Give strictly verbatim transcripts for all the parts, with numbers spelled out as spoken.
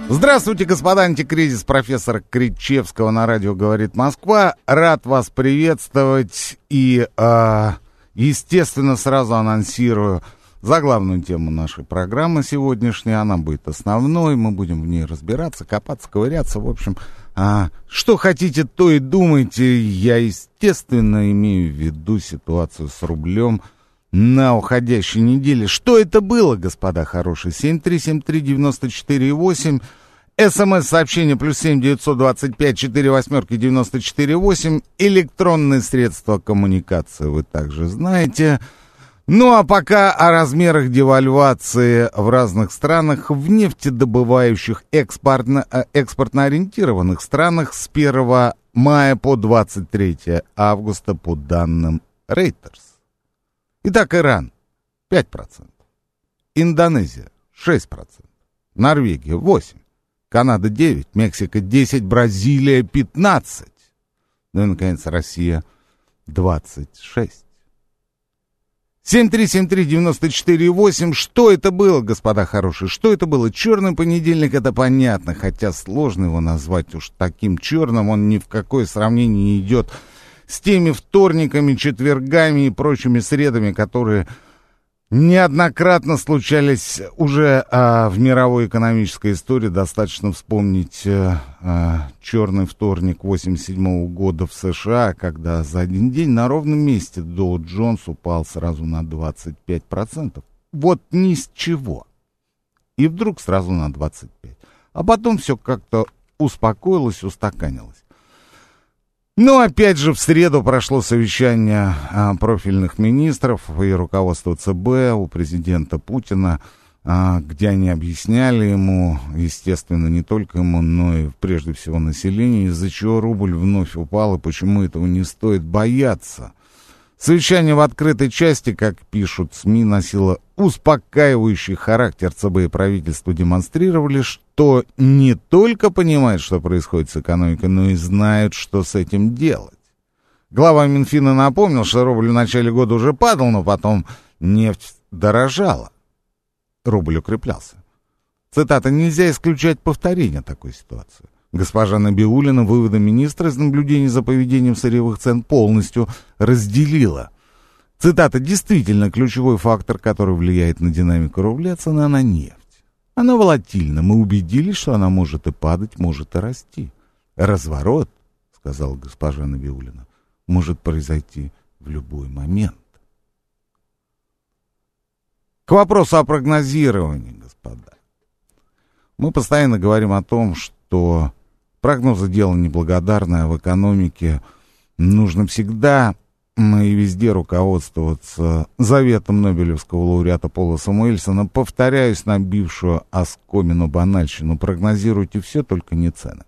Здравствуйте, господа, антикризис профессора Кричевского на радио «Говорит Москва». Рад вас приветствовать и, э, естественно, сразу анонсирую заглавную тему нашей программы сегодняшней. Она будет основной, мы будем в ней разбираться, копаться, ковыряться. В общем, э, что хотите, то и думайте. Я, естественно, имею в виду ситуацию с рублем на уходящей неделе. Что это было, господа хорошие? семь три семь три девять четыре восемь. СМС-сообщение плюс семь девятьсот двадцать пять четыре восьмерки девяносто четыре восемь. Электронные средства коммуникации вы также знаете. Ну а пока о размерах девальвации в разных странах, в нефтедобывающих экспортно, экспортно ориентированных странах с первого мая по двадцать третье августа по данным Reuters. Итак, Иран пять процентов, Индонезия шесть процентов, Норвегия восемь процентов, Канада девять процентов, Мексика десять процентов, Бразилия пятнадцать процентов, ну и, наконец, Россия двадцать шесть процентов. семь три семь три девять четыре восемь. Что это было, господа хорошие? Что это было? Черный понедельник, это понятно, хотя сложно его назвать уж таким черным, он ни в какое сравнение не идет с теми вторниками, четвергами и прочими средами, которые неоднократно случались уже а, в мировой экономической истории. Достаточно вспомнить а, а, черный вторник восемьдесят седьмого года в США, когда за один день на ровном месте Доу Джонс упал сразу на двадцать пять процентов. Вот ни с чего. И вдруг сразу на двадцать пять процентов. А потом все как-то успокоилось, устаканилось. Но опять же в среду прошло совещание а, профильных министров и руководства ЦБ у президента Путина, а, где они объясняли ему, естественно, не только ему, но и прежде всего населению, из-за чего рубль вновь упал и почему этого не стоит бояться. Совещание в открытой части, как пишут СМИ, носило успокаивающий характер. ЦБ и правительство демонстрировали, что не только понимают, что происходит с экономикой, но и знают, что с этим делать. Глава Минфина напомнил, что рубль в начале года уже падал, но потом нефть дорожала. Рубль укреплялся. Цитата: «Нельзя исключать повторение такой ситуации». Госпожа Набиуллина выводы министра из наблюдений за поведением сырьевых цен полностью разделила. Цитата: «Действительно ключевой фактор, который влияет на динамику рубля, цена на нефть. Она волатильна. Мы убедились, что она может и падать, может и расти. Разворот, — сказала госпожа Набиуллина, — может произойти в любой момент». К вопросу о прогнозировании, господа. Мы постоянно говорим о том, что прогнозы — дело неблагодарное, в экономике нужно всегда и везде руководствоваться заветом нобелевского лауреата Пола Самуэльсона. Повторяюсь на бившую оскомину банальщину: прогнозируйте все, только не цены.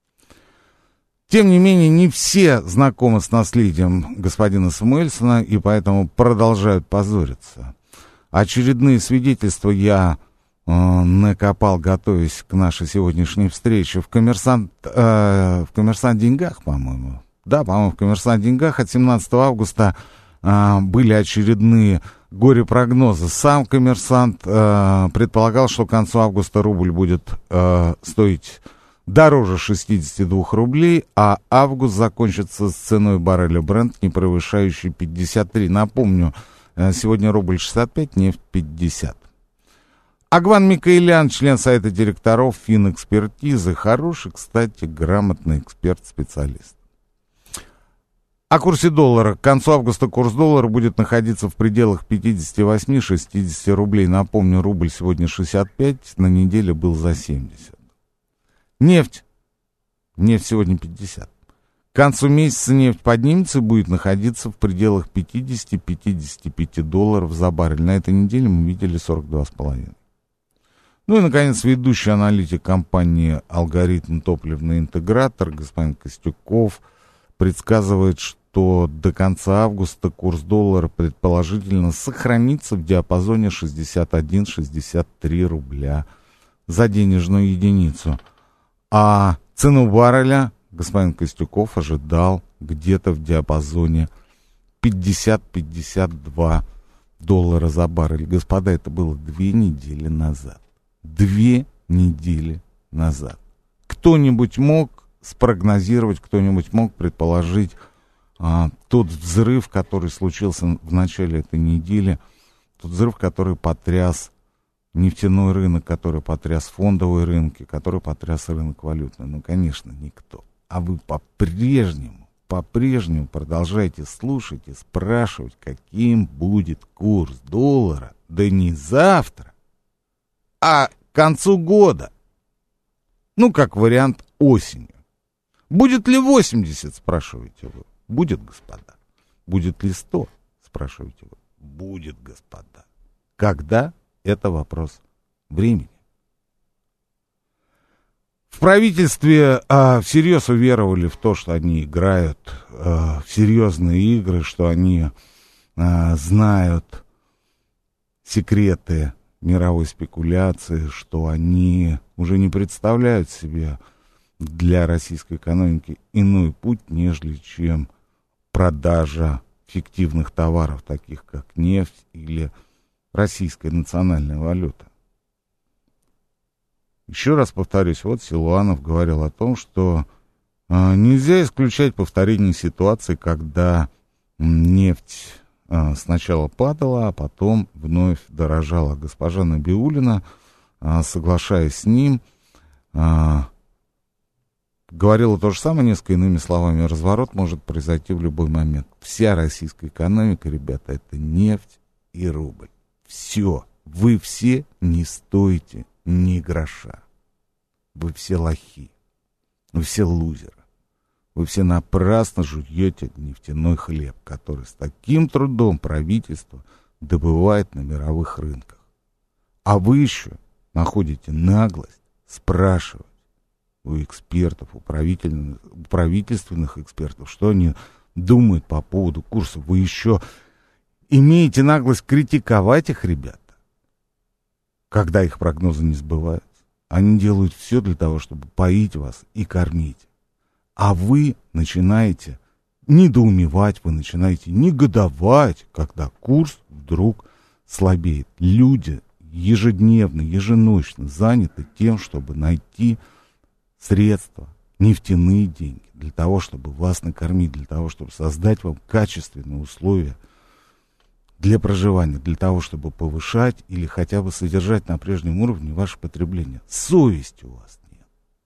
Тем не менее, не все знакомы с наследием господина Самуэльсона и поэтому продолжают позориться. Очередные свидетельства я э, накопал, готовясь к нашей сегодняшней встрече. В «Коммерсант», э, в «Коммерсант Деньгах», по-моему, да, по-моему, в «Коммерсант Деньгах» от семнадцатого августа э, были очередные горе-прогнозы. Сам «Коммерсант» э, предполагал, что к концу августа рубль будет э, стоить дороже шестьдесят два рублей, а август закончится с ценой барреля Brent, не превышающей пятьдесят три. Напомню, сегодня рубль шестьдесят пять, нефть пятьдесят. Агван Микаэлян, член совета директоров Финэкспертизы. Хороший, кстати, грамотный эксперт-специалист. О курсе доллара. К концу августа курс доллара будет находиться в пределах пятьдесят восемь - шестьдесят рублей. Напомню, рубль сегодня шестьдесят пять, на неделе был за семьдесят. Нефть. Нефть сегодня пятьдесят. К концу месяца нефть поднимется и будет находиться в пределах пятьдесят - пятьдесят пять долларов за баррель. На этой неделе мы видели сорок два с половиной. Ну и, наконец, ведущий аналитик компании «Алгоритм Топливный интегратор» господин Костюков предсказывает, что до конца августа курс доллара предположительно сохранится в диапазоне шестьдесят один - шестьдесят три рубля за денежную единицу. А цену барреля господин Костюков ожидал где-то в диапазоне пятьдесят - пятьдесят два доллара за баррель. Господа, это было две недели назад. Две недели назад. Кто-нибудь мог спрогнозировать, кто-нибудь мог предположить а, тот взрыв, который случился в начале этой недели, тот взрыв, который потряс нефтяной рынок, который потряс фондовые рынки, который потряс рынок валютный? Ну, конечно, никто. А вы по-прежнему, по-прежнему продолжаете слушать и спрашивать, каким будет курс доллара, да не завтра, а к концу года. Ну, как вариант, осенью. Будет ли восемьдесят, спрашиваете вы? Будет, господа. Будет ли сто, спрашиваете вы? Будет, господа. Когда? Это вопрос времени. В правительстве а, всерьез уверовали в то, что они играют а, в серьезные игры, что они а, знают секреты мировой спекуляции, что они уже не представляют себе для российской экономики иной путь, нежели чем продажа фиктивных товаров, таких как нефть или российская национальная валюта. Еще раз повторюсь, вот Силуанов говорил о том, что э, нельзя исключать повторение ситуации, когда нефть э, сначала падала, а потом вновь дорожала. Госпожа Набиуллина, э, соглашаясь с ним, э, говорила то же самое, несколько иными словами. Разворот может произойти в любой момент. Вся российская экономика, ребята, это нефть и рубль. Все. Вы все не стоите ни гроша. Вы все лохи. Вы все лузеры. Вы все напрасно жуете нефтяной хлеб, который с таким трудом правительство добывает на мировых рынках. А вы еще находите наглость спрашивать у экспертов, у правительственных, у правительственных экспертов, что они думают по поводу курса. Вы еще имеете наглость критиковать их, ребята, когда их прогнозы не сбываются. Они делают все для того, чтобы поить вас и кормить. А вы начинаете недоумевать, вы начинаете негодовать, когда курс вдруг слабеет. Люди ежедневно, еженочно заняты тем, чтобы найти средства, нефтяные деньги, для того, чтобы вас накормить, для того, чтобы создать вам качественные условия для проживания, для того, чтобы повышать или хотя бы содержать на прежнем уровне ваше потребление. Совести у вас нет.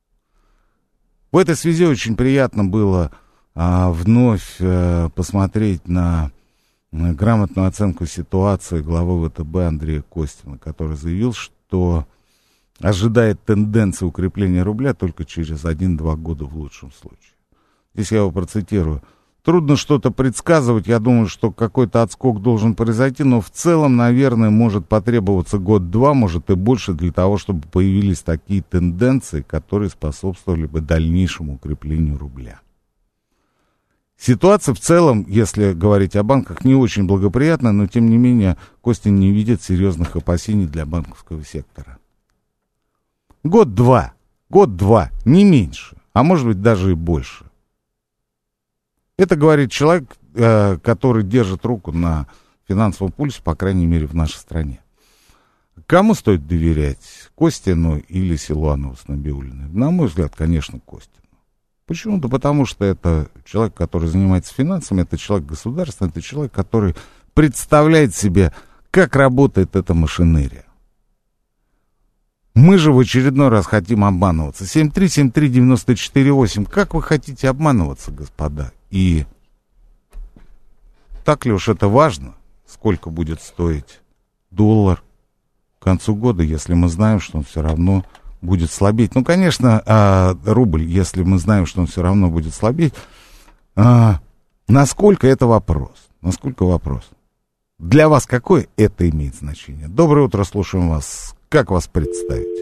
В этой связи очень приятно было а, вновь а, посмотреть на, на грамотную оценку ситуации главы ВТБ Андрея Костина, который заявил, что ожидает тенденции укрепления рубля только через один-два года в лучшем случае. Здесь я его процитирую. Трудно что-то предсказывать, я думаю, что какой-то отскок должен произойти, но в целом, наверное, может потребоваться год-два, может и больше, для того, чтобы появились такие тенденции, которые способствовали бы дальнейшему укреплению рубля. Ситуация в целом, если говорить о банках, не очень благоприятна, но тем не менее Костин не видит серьезных опасений для банковского сектора. Год-два, год-два, не меньше, а может быть даже и больше. Это говорит человек, э, который держит руку на финансовом пульсе, по крайней мере, в нашей стране. Кому стоит доверять? Костину или Силуанову с Набиуллиной? На мой взгляд, конечно, Костину. Почему? Да потому что это человек, который занимается финансами, это человек государственный, это человек, который представляет себе, как работает эта машинерия. Мы же в очередной раз хотим обманываться. семь три семь три девять четыре восемь. Как вы хотите обманываться, господа? И так ли уж это важно, сколько будет стоить доллар к концу года, если мы знаем, что он все равно будет слабеть? Ну, конечно, а, рубль, если мы знаем, что он все равно будет слабеть. А, насколько это вопрос? Насколько вопрос? Для вас какое это имеет значение? Доброе утро, слушаем вас. Как вас представить?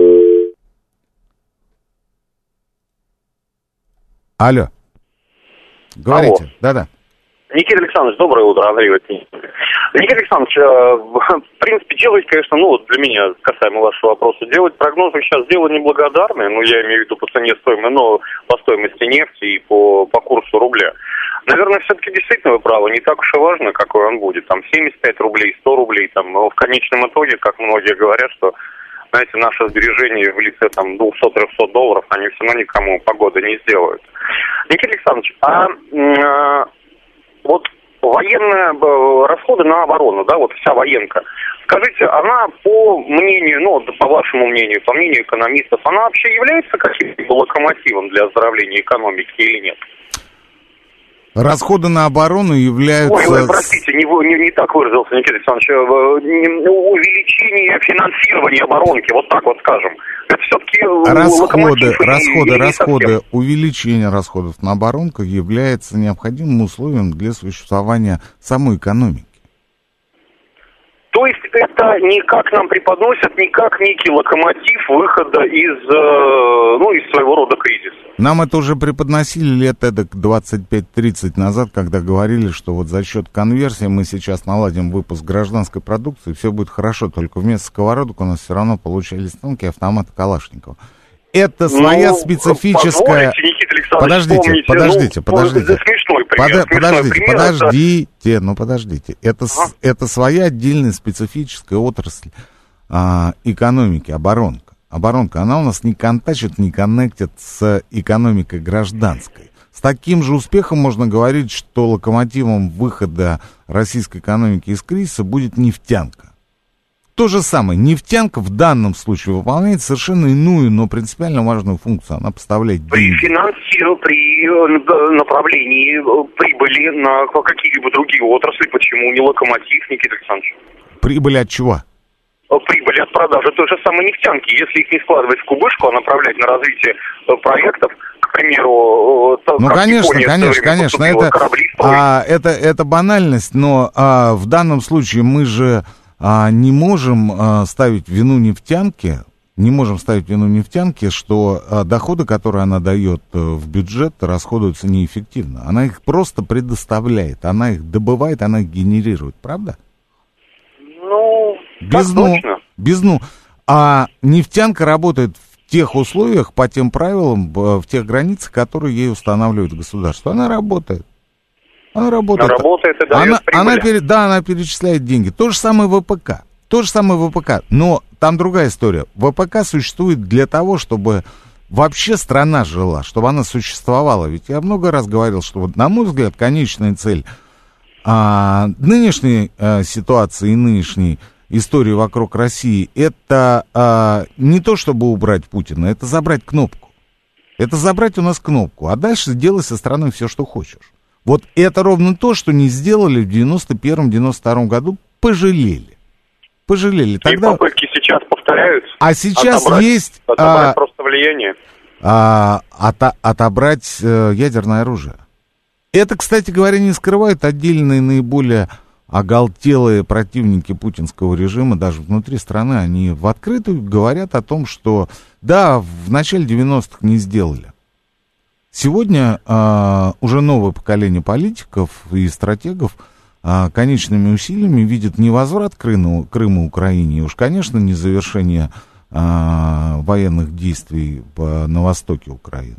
Алло. Говорите. Алло. Да-да. Никита Александрович, доброе утро, Андрей Ватин. Никита Александрович, в принципе, делать, конечно, ну, вот для меня, касаемо вашего вопроса, делать прогнозы сейчас дело неблагодарное, ну, я имею в виду по цене стоимости, но по стоимости нефти и по, по курсу рубля. Наверное, все-таки действительно вы правы, не так уж и важно, какой он будет, там, семьдесят пять рублей, сто рублей, там, но в конечном итоге, как многие говорят, что знаете, наши сбережения в лице там двести-триста долларов, они все равно никому погоды не сделают. Никита Александрович, а э, вот военные расходы на оборону, да, вот вся военка, скажите, она по мнению, ну, по вашему мнению, по мнению экономистов, она вообще является каким-либо локомотивом для оздоровления экономики или нет? Расходы на оборону являются... Ой, ой, простите, не, не, не так выразился, Никита Александрович. Увеличение финансирования оборонки, вот так вот скажем. Это все-таки расходы, локомотив, расходы, или, или расходы, увеличение расходов на оборонку является необходимым условием для существования самой экономики. То есть это никак нам преподносят, не как некий локомотив выхода из, ну, из своего рода кризиса. Нам это уже преподносили лет эдак двадцать пять тридцать назад, когда говорили, что вот за счет конверсии мы сейчас наладим выпуск гражданской продукции, все будет хорошо, только вместо сковородок у нас все равно получались танки и автоматы Калашникова. Это своя ну, специфическая... Подождите, помните, подождите, ну, подождите. Смешной пример, Под... Подождите, пример, подождите, это... ну подождите. Это, а? это своя отдельная специфическая отрасль а, экономики, оборонка. Оборонка, она у нас не контачит, не коннектит с экономикой гражданской. С таким же успехом можно говорить, что локомотивом выхода российской экономики из кризиса будет нефтянка. То же самое, нефтянка в данном случае выполняет совершенно иную, но принципиально важную функцию. Она поставляет деньги. При финансировании, при направлении прибыли на какие-либо другие отрасли, почему не локомотив, Никита Александрович? Прибыль от чего? Прибыль от продажи той же самой нефтянки. Если их не складывать в кубышку, а направлять на развитие проектов, к примеру... Ну, конечно, Япония конечно, конечно. Это, а, это, это банальность, но а, в данном случае мы же... А не можем а, ставить вину нефтянке, не можем ставить вину нефтянке, что а, доходы, которые она дает а, в бюджет, расходуются неэффективно. Она их просто предоставляет, она их добывает, она их генерирует, правда? Ну, без ну, точно. Без ну. А нефтянка работает в тех условиях, по тем правилам, в тех границах, которые ей устанавливает государство. Она работает. Она работает. Она работает и дает она, прибыль. она пере, да, она перечисляет деньги. То же самое ВПК. То же самое ВПК. Но там другая история. ВПК существует для того, чтобы вообще страна жила, чтобы она существовала. Ведь я много раз говорил, что, вот, на мой взгляд, конечная цель а, нынешней а, ситуации и нынешней истории вокруг России, это а, не то, чтобы убрать Путина, это забрать кнопку. Это забрать у нас кнопку. А дальше делай со страной все, что хочешь. Вот это ровно то, что не сделали в девяносто первом — девяносто втором году, пожалели. Пожалели. Тогда... И попытки сейчас повторяются. А сейчас отобрать, есть... Отобрать а, просто влияние. А, ото, отобрать а, ядерное оружие. Это, кстати говоря, не скрывают отдельные наиболее оголтелые противники путинского режима, даже внутри страны. Они в открытую говорят о том, что да, в начале девяностых не сделали. Сегодня а, уже новое поколение политиков и стратегов а, конечными усилиями видит не возврат Крыму, Крыму Украине, и уж, конечно, не завершение а, военных действий по, на востоке Украины.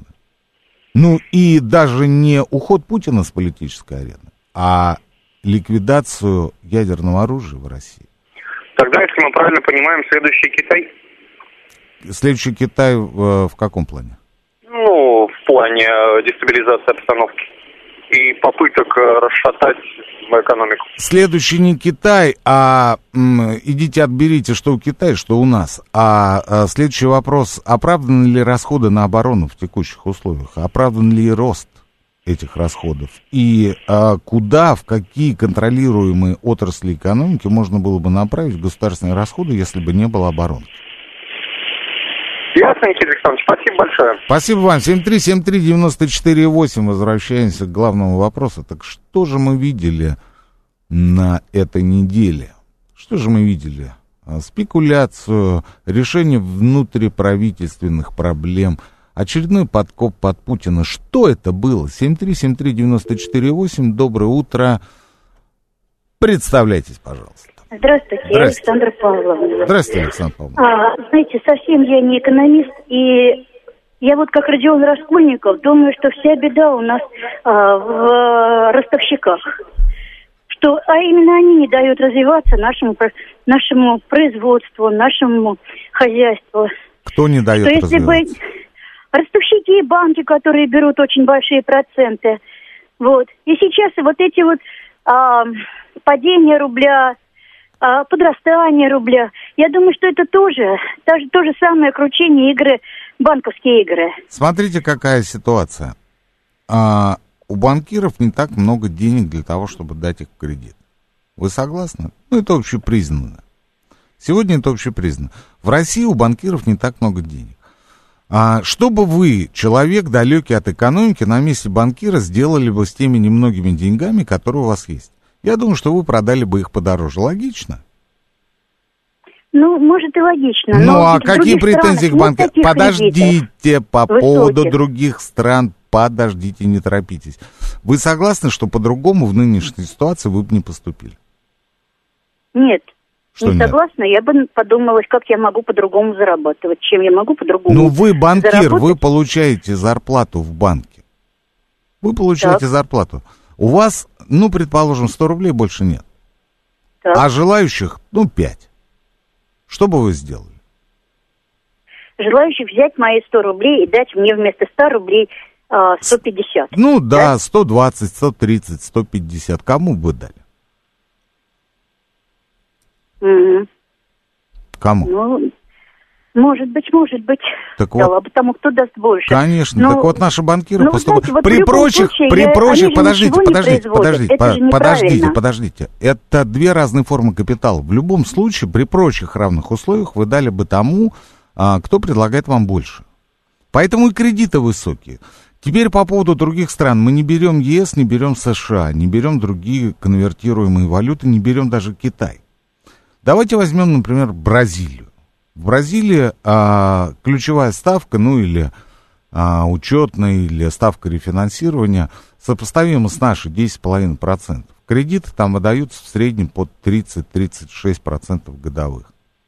Ну и даже не уход Путина с политической арены, а ликвидацию ядерного оружия в России. Тогда, если мы правильно понимаем, следующий Китай? Следующий Китай в, в каком плане? Ну, в плане дестабилизации обстановки и попыток расшатать экономику. Следующий не Китай, а м, идите отберите, что у Китая, что у нас. А, а следующий вопрос, оправданы ли расходы на оборону в текущих условиях? Оправдан ли рост этих расходов? И а, куда, в какие контролируемые отрасли экономики можно было бы направить государственные расходы, если бы не было обороны? Ясно, Никита Александрович, спасибо большое. Спасибо вам. семь три семь три девяносто четыре восемь. Возвращаемся к главному вопросу. Так что же мы видели на этой неделе? Что же мы видели? Спекуляцию, решение внутриправительственных проблем, очередной подкоп под Путина. Что это было? семь три семь три девяносто четыре восемь. Доброе утро. Представляйтесь, пожалуйста. Здравствуйте, я Александра Павловна. Здравствуйте, Александра Павловна. А, знаете, совсем я не экономист, и я вот как Родион Раскольников думаю, что вся беда у нас а, в ростовщиках. что, а именно они не дают развиваться нашему, нашему производству, нашему хозяйству. Кто не дает что, если развиваться? Бы ростовщики и банки, которые берут очень большие проценты. Вот. И сейчас вот эти вот а, падения рубля, а, подрастание рубля, я думаю, что это тоже, даже то же самое кручение игры, банковские игры. Смотрите, какая ситуация. А, у банкиров не так много денег для того, чтобы дать их в кредит. Вы согласны? Ну, это общепризнанно. Сегодня это общепризнанно. В России у банкиров не так много денег. А что бы вы, человек далекий от экономики, на месте банкира сделали бы с теми немногими деньгами, которые у вас есть? Я думаю, что вы продали бы их подороже. Логично? Ну, может и логично. Ну, но а какие претензии к банкам? Подождите, по высоких. поводу других стран, подождите, не торопитесь. Вы согласны, что по-другому в нынешней ситуации вы бы не поступили? Нет. Что не нет? согласна, я бы подумала, как я могу по-другому зарабатывать, чем я могу по-другому Ну, вы банкир, заработать. вы получаете зарплату в банке. Вы получаете Так. зарплату. У вас, ну, предположим, сто рублей больше нет. Так. А желающих, ну, пять. Что бы вы сделали? Желающих взять мои сто рублей и дать мне вместо ста рублей а, сто пятьдесят. Ну, да, Да? сто двадцать, сто тридцать, сто пятьдесят. Кому бы дали? Мгм. Кому? Ну, может быть, может быть. Так Дала вот, бы тому, кто даст больше. конечно. Но- Так вот, наши банкиры ну, поступают. знаете, вот в При любом прочих, случае, при я- прочих, они же подождите, ничего не подождите, производят. подождите, Это же по- подождите, неправильно. подождите. Это две разные формы капитала. В любом случае, при прочих равных условиях вы дали бы тому, а, кто предлагает вам больше. Поэтому и кредиты высокие. Теперь по поводу других стран. Мы не берем ЕС, не берем США, не берем другие конвертируемые валюты, не берем даже Китай. Давайте возьмем, например, Бразилию. В Бразилии а, ключевая ставка, ну или а, учетная, или ставка рефинансирования сопоставима с нашей десять целых пять десятых процента. Кредиты там выдаются в среднем под тридцать-тридцать шесть процентов годовых.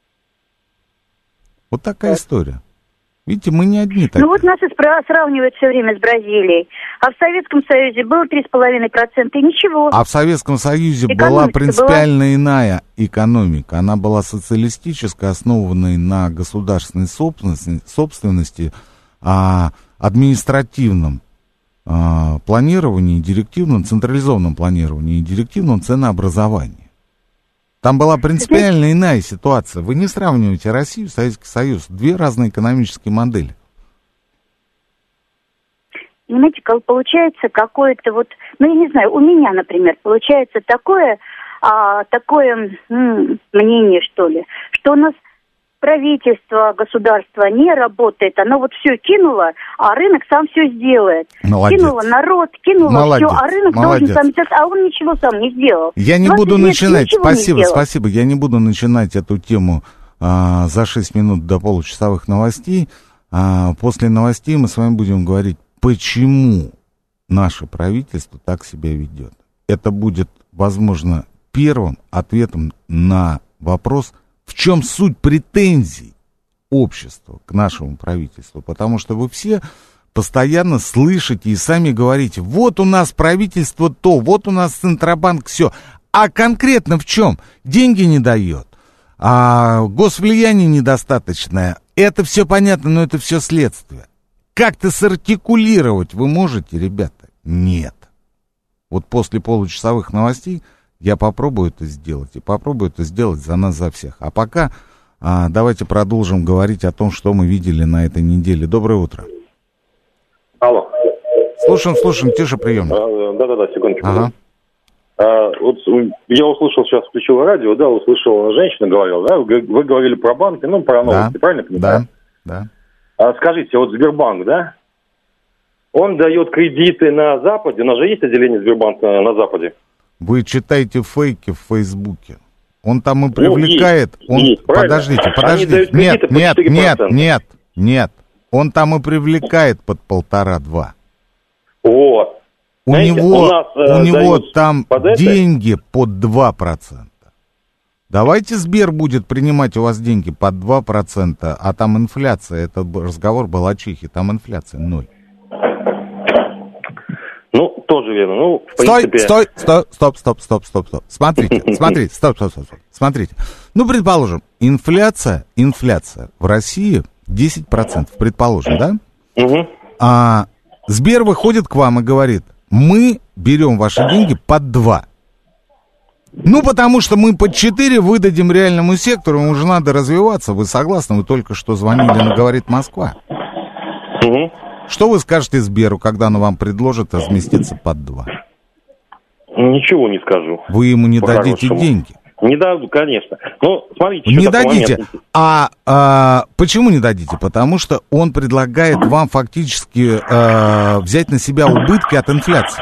Вот такая Так. история. Видите, мы не одни такие. Ну вот нас и спра- сравнивают все время с Бразилией. А в Советском Союзе было три с половиной процента и ничего. А в Советском Союзе Экономика была была- принципиально иная экономика. Она была социалистической, основанной на государственной собственности, собственности а, административном а, планировании, директивном, централизованном планировании и директивном ценообразовании. Там была принципиально иная ситуация. Вы не сравниваете Россию и Советский Союз. Две разные экономические модели. Понимаете, как получается какое-то вот, ну я не знаю, у меня, например, получается такое, а, такое м, мнение, что ли, что у нас правительство, государство не работает, оно вот все кинуло, а рынок сам все сделает. Молодец. Кинуло народ, кинуло Молодец. все, а рынок Молодец. должен сам сделать, а он ничего сам не сделал. Я не двадцать буду лет начинать, ничего не спасибо, сделал. спасибо, я не буду начинать эту тему а, за шесть минут до получасовых новостей. А, после новостей мы с вами будем говорить, почему наше правительство так себя ведет. Это будет, возможно, первым ответом на вопрос, в чем суть претензий общества к нашему правительству. Потому что вы все постоянно слышите и сами говорите, вот у нас правительство то, вот у нас Центробанк все. А конкретно в чем? Деньги не дает, а госвлияние недостаточное. Это все понятно, но это все следствие. Как-то сартикулировать вы можете, ребята? Нет. Вот после получасовых новостей я попробую это сделать. И попробую это сделать за нас, за всех. А пока а, давайте продолжим говорить о том, что мы видели на этой неделе. Доброе утро. Алло. Слушаем, слушаем, тише приемник. А, Да-да-да, секундочку. Ага. А, вот я услышал, сейчас включил радио, да, услышал, женщина говорила, да, вы, вы говорили про банки, ну, про новости, Да, правильно понимаю? да, да. А скажите, вот Сбербанк, да, он дает кредиты на Западе, у нас же есть отделение Сбербанка на Западе? Вы читаете фейки в Фейсбуке. Он там и привлекает... есть, он... есть, правильно. Подождите, Они подождите. дают Нет, кредиты по нет, четыре нет, процента. нет, нет. Он там и привлекает под полтора-два. Вот. У Знаете, него, у нас, э, у него дают там под это. деньги под два процента. Давайте Сбер будет принимать у вас деньги под два процента, а там инфляция, этот разговор был о Чехии, там инфляция ноль. Ну, тоже верно. Ну, в Стой, принципе... стой, стой, стоп, стоп, стоп, стоп, стоп. Смотрите, смотрите, стоп, стоп, стоп, стоп. Смотрите. Ну, предположим, инфляция, инфляция в России десять процентов, предположим, да? Угу. А Сбер выходит к вам и говорит, мы берем ваши деньги под два. Ну, потому что мы под четыре выдадим реальному сектору, ему уже надо развиваться. Вы согласны? Вы только что звонили на «Говорит Москва». Угу. Что вы скажете Сберу, когда он вам предложит разместиться под два? Ничего не скажу. Вы ему не дадите деньги? Не даду, конечно. Но смотрите, не дадите. А, а почему не дадите? Потому что он предлагает вам фактически а, взять на себя убытки от инфляции.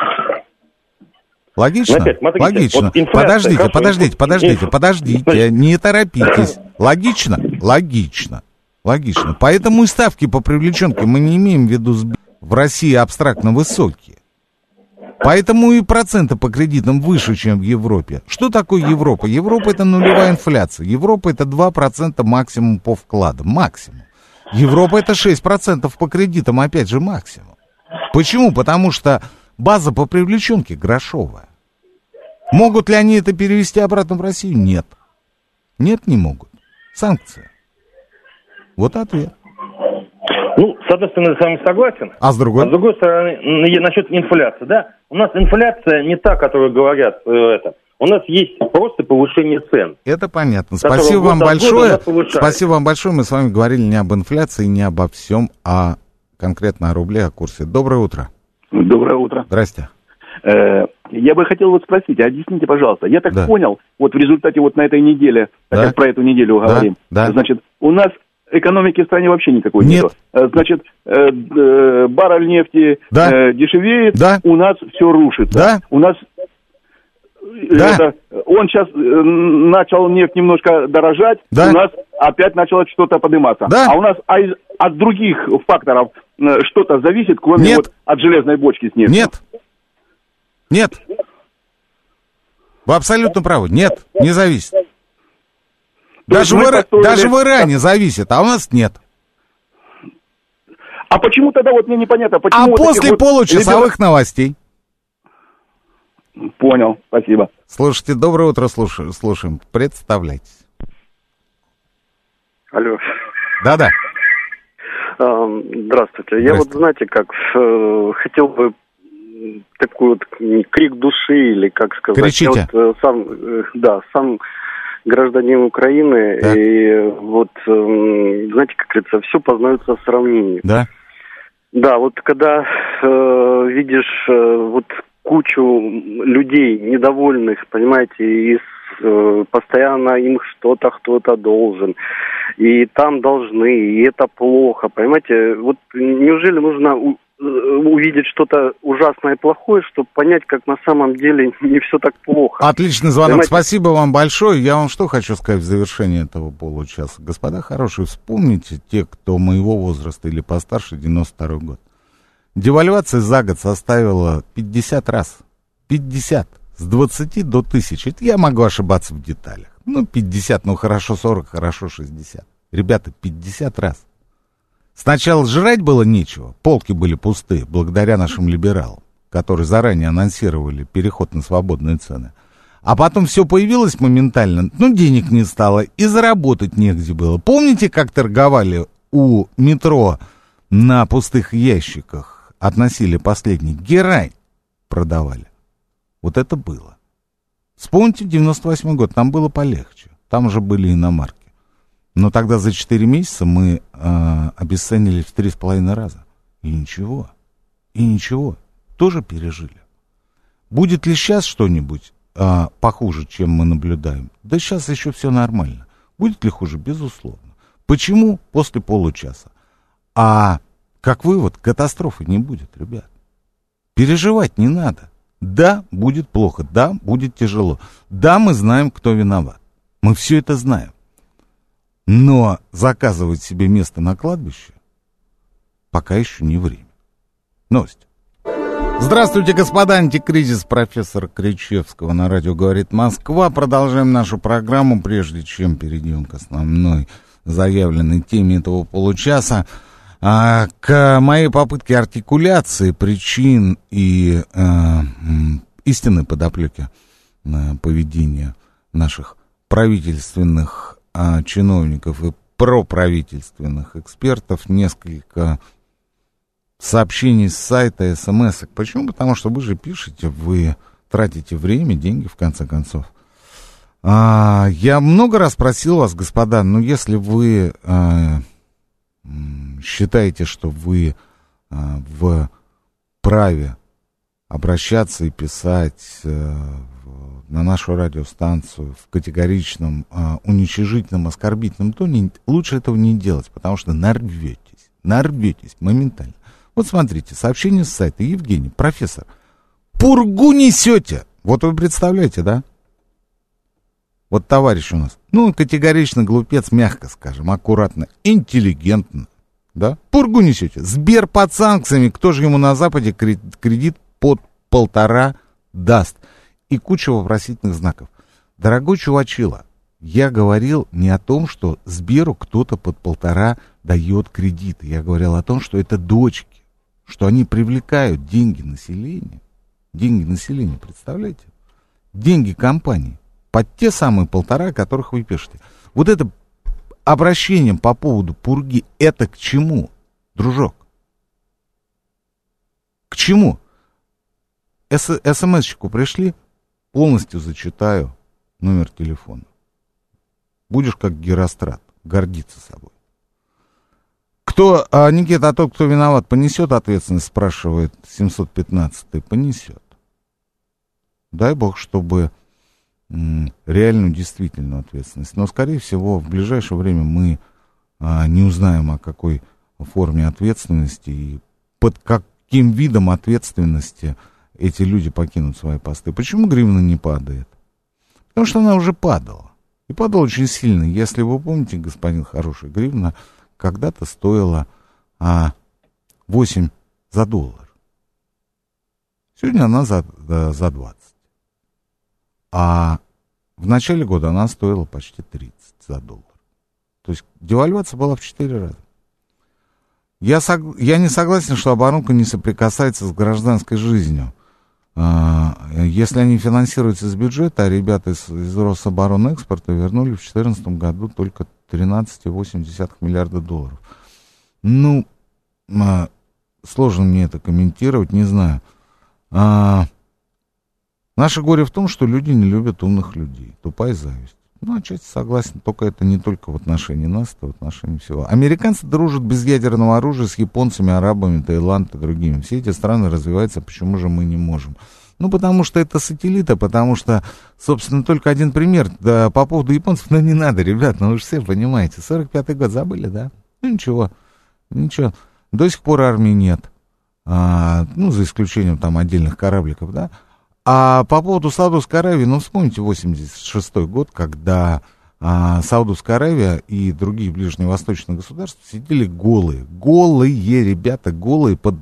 Логично? Опять, смотрите, логично. Вот инфляция, подождите, хорошо, подождите, подождите, инф... подождите, не торопитесь. Логично? Логично. Логично. Поэтому и ставки по привлеченке мы не имеем в виду в России абстрактно высокие. Поэтому и проценты по кредитам выше, чем в Европе. Что такое Европа? Европа — это нулевая инфляция. Европа — это два процента максимум по вкладам. Максимум. Европа — это шесть процентов по кредитам, опять же, максимум. Почему? Потому что база по привлеченке грошовая. Могут ли они это перевести обратно в Россию? Нет. Нет, не могут. Санкции. Вот ответ. Ну, с одной стороны, я с вами согласен. А с другой? А с другой стороны, насчет инфляции, да? У нас инфляция не та, которую говорят, э, это. У нас есть просто повышение цен. Это понятно. Спасибо вам большое. Спасибо вам большое. Мы с вами говорили не об инфляции, не обо всем, а конкретно о рубле, о курсе. Доброе утро. Доброе утро. Здрасте. Э, я бы хотел вот спросить, объясните, пожалуйста. Я так да. понял, вот в результате вот на этой неделе, так да. как про эту неделю говорим, да. Да. значит, у нас экономики в стране вообще никакой нет. нету. Значит, э, э, баррель нефти да. э, дешевеет, да. у нас все рушится. Да. У нас да. это, он сейчас э, начал нефть немножко дорожать, да. у нас опять начало что-то подниматься. Да. А у нас а из, от других факторов э, что-то зависит, кроме нет. вот от железной бочки с нефтью. Нет. Нет. Вы абсолютно правы. Нет, не зависит. Даже в, построили... даже в Иране зависит, а у нас нет. А почему тогда, вот мне непонятно, почему... А вот после вот получасовых ребят... новостей. Понял, спасибо. Слушайте, доброе утро, слушаем. слушаем. Представляйтесь. Алло. Да-да. Здравствуйте. Я вот, знаете, как хотел бы такой вот крик души, или как сказать... Кричите. Я вот, сам, да, сам... гражданин Украины, так. и вот, знаете, как говорится, все познается в сравнении. Да. Да, вот когда э, видишь э, вот кучу людей недовольных, понимаете, и э, постоянно им что-то кто-то должен, и там должны, и это плохо, понимаете, вот неужели нужно у, увидеть что-то ужасное и плохое, чтобы понять, как на самом деле не все так плохо. Отличный звонок. Понимаете? Спасибо вам большое. Я вам что хочу сказать в завершении этого получаса. Господа хорошие, вспомните те, кто моего возраста или постарше, девяносто второй год. Девальвация за год составила пятьдесят раз. пятьдесят. С двадцати до тысячи. Это я могу ошибаться в деталях. Ну, пятьдесят, ну хорошо сорок, хорошо шестьдесят. Ребята, пятьдесят раз. Сначала жрать было нечего, полки были пустые, благодаря нашим либералам, которые заранее анонсировали переход на свободные цены. А потом все появилось моментально, ну, денег не стало, и заработать негде было. Помните, как торговали у метро на пустых ящиках, относили последний, герань продавали? Вот это было. Вспомните девяносто восьмой год, там было полегче, там уже были иномарки. Но тогда за четыре месяца мы э, обесценили в три с половиной раза. И ничего. И ничего. Тоже пережили. Будет ли сейчас что-нибудь э, похуже, чем мы наблюдаем? Да сейчас еще все нормально. Будет ли хуже? Безусловно. Почему? После получаса. А как вывод, катастрофы не будет, ребят. Переживать не надо. Да, будет плохо. Да, будет тяжело. Да, мы знаем, кто виноват. Мы все это знаем. Но заказывать себе место на кладбище пока еще не время. Новость. Здравствуйте, господа, антикризис профессора Кричевского на радио «Говорит Москва». Продолжаем нашу программу, прежде чем перейдем к основной заявленной теме этого получаса. А, к моей попытке артикуляции причин и а, истинной подоплеки а, поведения наших правительственных а, чиновников и проправительственных экспертов несколько сообщений с сайта, смс-ок. Почему? Потому что вы же пишете, вы тратите время, деньги, в конце концов. А, я много раз просил вас, господа, ну, если вы а, считаете, что вы а, в праве обращаться и писать а, на нашу радиостанцию в категоричном, а, уничижительном, оскорбительном тоне, лучше этого не делать, потому что нарветесь, нарветесь моментально. Вот смотрите, сообщение с сайта. Евгений, профессор, пургу несете. Вот вы представляете, да? Вот товарищ у нас, ну, категорично глупец, мягко скажем, аккуратно, интеллигентно, да? Пургу несете. Сбер под санкциями, кто же ему на Западе кредит под полтора даст? И куча вопросительных знаков. Дорогой чувачила, я говорил не о том, что Сберу кто-то под полтора дает кредиты. Я говорил о том, что это дочки, что они привлекают деньги населения. Деньги населения, представляете? Деньги компании. Под те самые полтора, о которых вы пишете. Вот это обращение по поводу пурги, это к чему, дружок? К чему? С- СМС-щику пришли, полностью зачитаю номер телефона. Будешь как Герострат, гордиться собой. Кто, а, Никита, а тот, кто виноват, понесет ответственность, спрашивает семьсот пятнадцатый, понесет. Дай бог, чтобы реальную, действительную ответственность. Но, скорее всего, в ближайшее время мы а, не узнаем, о какой форме ответственности и под каким видом ответственности эти люди покинут свои посты. Почему гривна не падает? Потому что она уже падала. И падала очень сильно. Если вы помните, господин хороший, гривна когда-то стоила а, восемь за доллар. Сегодня она за, за двадцать. А в начале года она стоила почти тридцать за доллар. То есть девальвация была в четыре раза. Я, сог... Я не согласен, что оборонка не соприкасается с гражданской жизнью. А, если они финансируются из бюджета, а ребята из, из Рособоронэкспорта вернули в две тысячи четырнадцатом году только тринадцать целых восемь десятых миллиарда долларов. Ну, а, сложно мне это комментировать, не знаю. А, Наше горе в том, что люди не любят умных людей. Тупая зависть. Ну, отчасти согласен, только это не только в отношении нас, это в отношении всего. Американцы дружат без ядерного оружия с японцами, арабами, Таиландом и другими. Все эти страны развиваются, почему же мы не можем? Ну, потому что это сателлиты, потому что, собственно, только один пример. Да, по поводу японцев, ну, не надо, ребят, ну, вы же все понимаете. сорок пятый год забыли, да? Ну, ничего, ничего. До сих пор армии нет. А, ну, за исключением там отдельных корабликов, да? А по поводу Саудовской Аравии, ну, вспомните восемьдесят шестой год, когда а, Саудовская Аравия и другие ближневосточные государства сидели голые. Голые, ребята, голые под,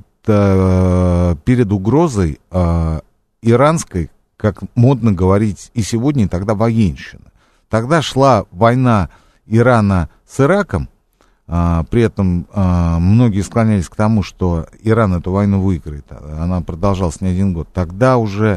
а, перед угрозой а, иранской, как модно говорить и сегодня, и тогда военщина. Тогда шла война Ирана с Ираком, а, при этом а, многие склонялись к тому, что Иран эту войну выиграет. Она продолжалась не один год. Тогда уже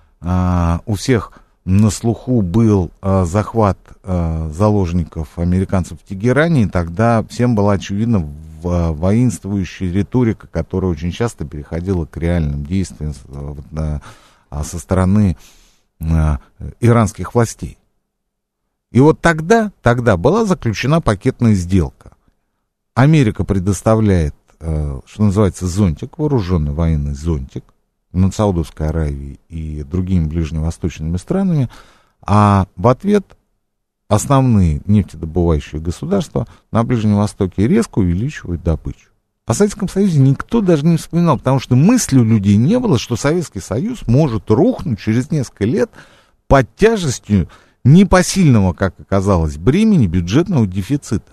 а, у всех на слуху был а, захват а, заложников американцев в Тегеране, и тогда всем была очевидна в, а, воинствующая риторика, которая очень часто переходила к реальным действиям а, а, со стороны а, иранских властей. И вот тогда, тогда была заключена пакетная сделка. Америка предоставляет, э, что называется, зонтик, вооруженный военный зонтик над Саудовской Аравией и другими ближневосточными странами, а в ответ основные нефтедобывающие государства на Ближнем Востоке резко увеличивают добычу. О Советском Союзе никто даже не вспоминал, потому что мысли у людей не было, что Советский Союз может рухнуть через несколько лет под тяжестью непосильного, как оказалось, бремени бюджетного дефицита.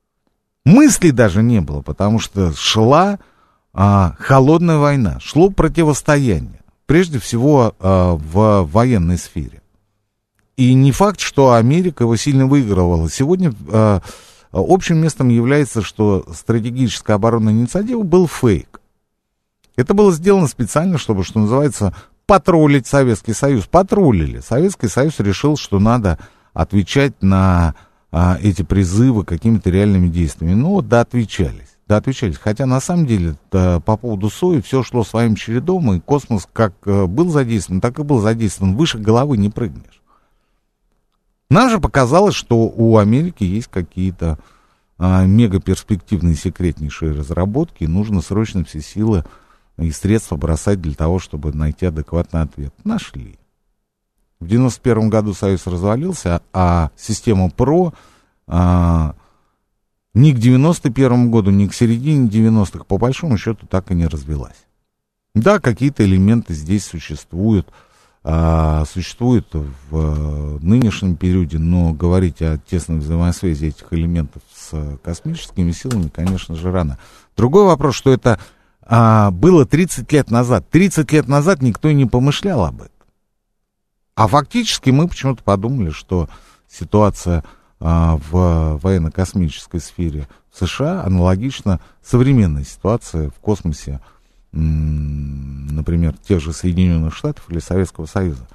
Мыслей даже не было, потому что шла а, холодная война, шло противостояние, прежде всего а, в военной сфере. И не факт, что Америка его сильно выигрывала. Сегодня а, общим местом является, что стратегическая оборонная инициатива был фейк. Это было сделано специально, чтобы, что называется, потроллить Советский Союз. Потроллили. Советский Союз решил, что надо отвечать на а, эти призывы какими-то реальными действиями. Ну вот, да, отвечались. Да, отвечались. Хотя, на самом деле, по поводу СОИ все шло своим чередом, и космос как был задействован, так и был задействован. Выше головы не прыгнешь. Нам же показалось, что у Америки есть какие-то а, мегаперспективные секретнейшие разработки, и нужно срочно все силы и средства бросать для того, чтобы найти адекватный ответ. Нашли. В девяносто первом году Союз развалился, а система ПРО... А, ни к девяносто первому году, ни к середине девяностых, по большому счету, так и не развилась. Да, какие-то элементы здесь существуют, а, существуют в а, нынешнем периоде, но говорить о тесной взаимосвязи этих элементов с космическими силами, конечно же, рано. Другой вопрос, что это а, было тридцать лет назад. тридцать лет назад никто и не помышлял об этом. А фактически мы почему-то подумали, что ситуация... в военно-космической сфере в США аналогично современной ситуации в космосе, например, тех же Соединенных Штатов или Советского Союза.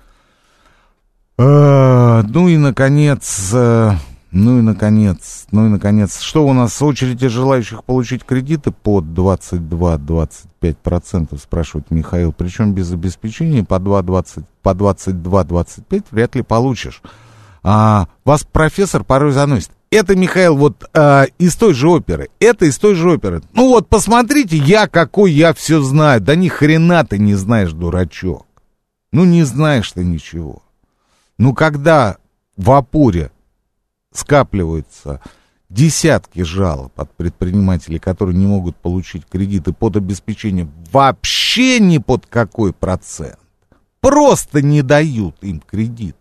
Ну и, наконец, ну и, наконец, ну и, наконец, что у нас, очереди желающих получить кредиты под двадцать два - двадцать пять процентов, спрашивает Михаил, причем без обеспечения по два - двадцать, по двадцать два - двадцать пять вряд ли получишь. А, вас профессор порой заносит. Это, Михаил, вот а, из той же оперы. Это из той же оперы. Ну вот, посмотрите, я какой, я все знаю. Да ни хрена ты не знаешь, дурачок. Ну не знаешь ты ничего. Ну когда в опоре скапливаются десятки жалоб от предпринимателей, которые не могут получить кредиты под обеспечение вообще ни под какой процент, просто не дают им кредиты.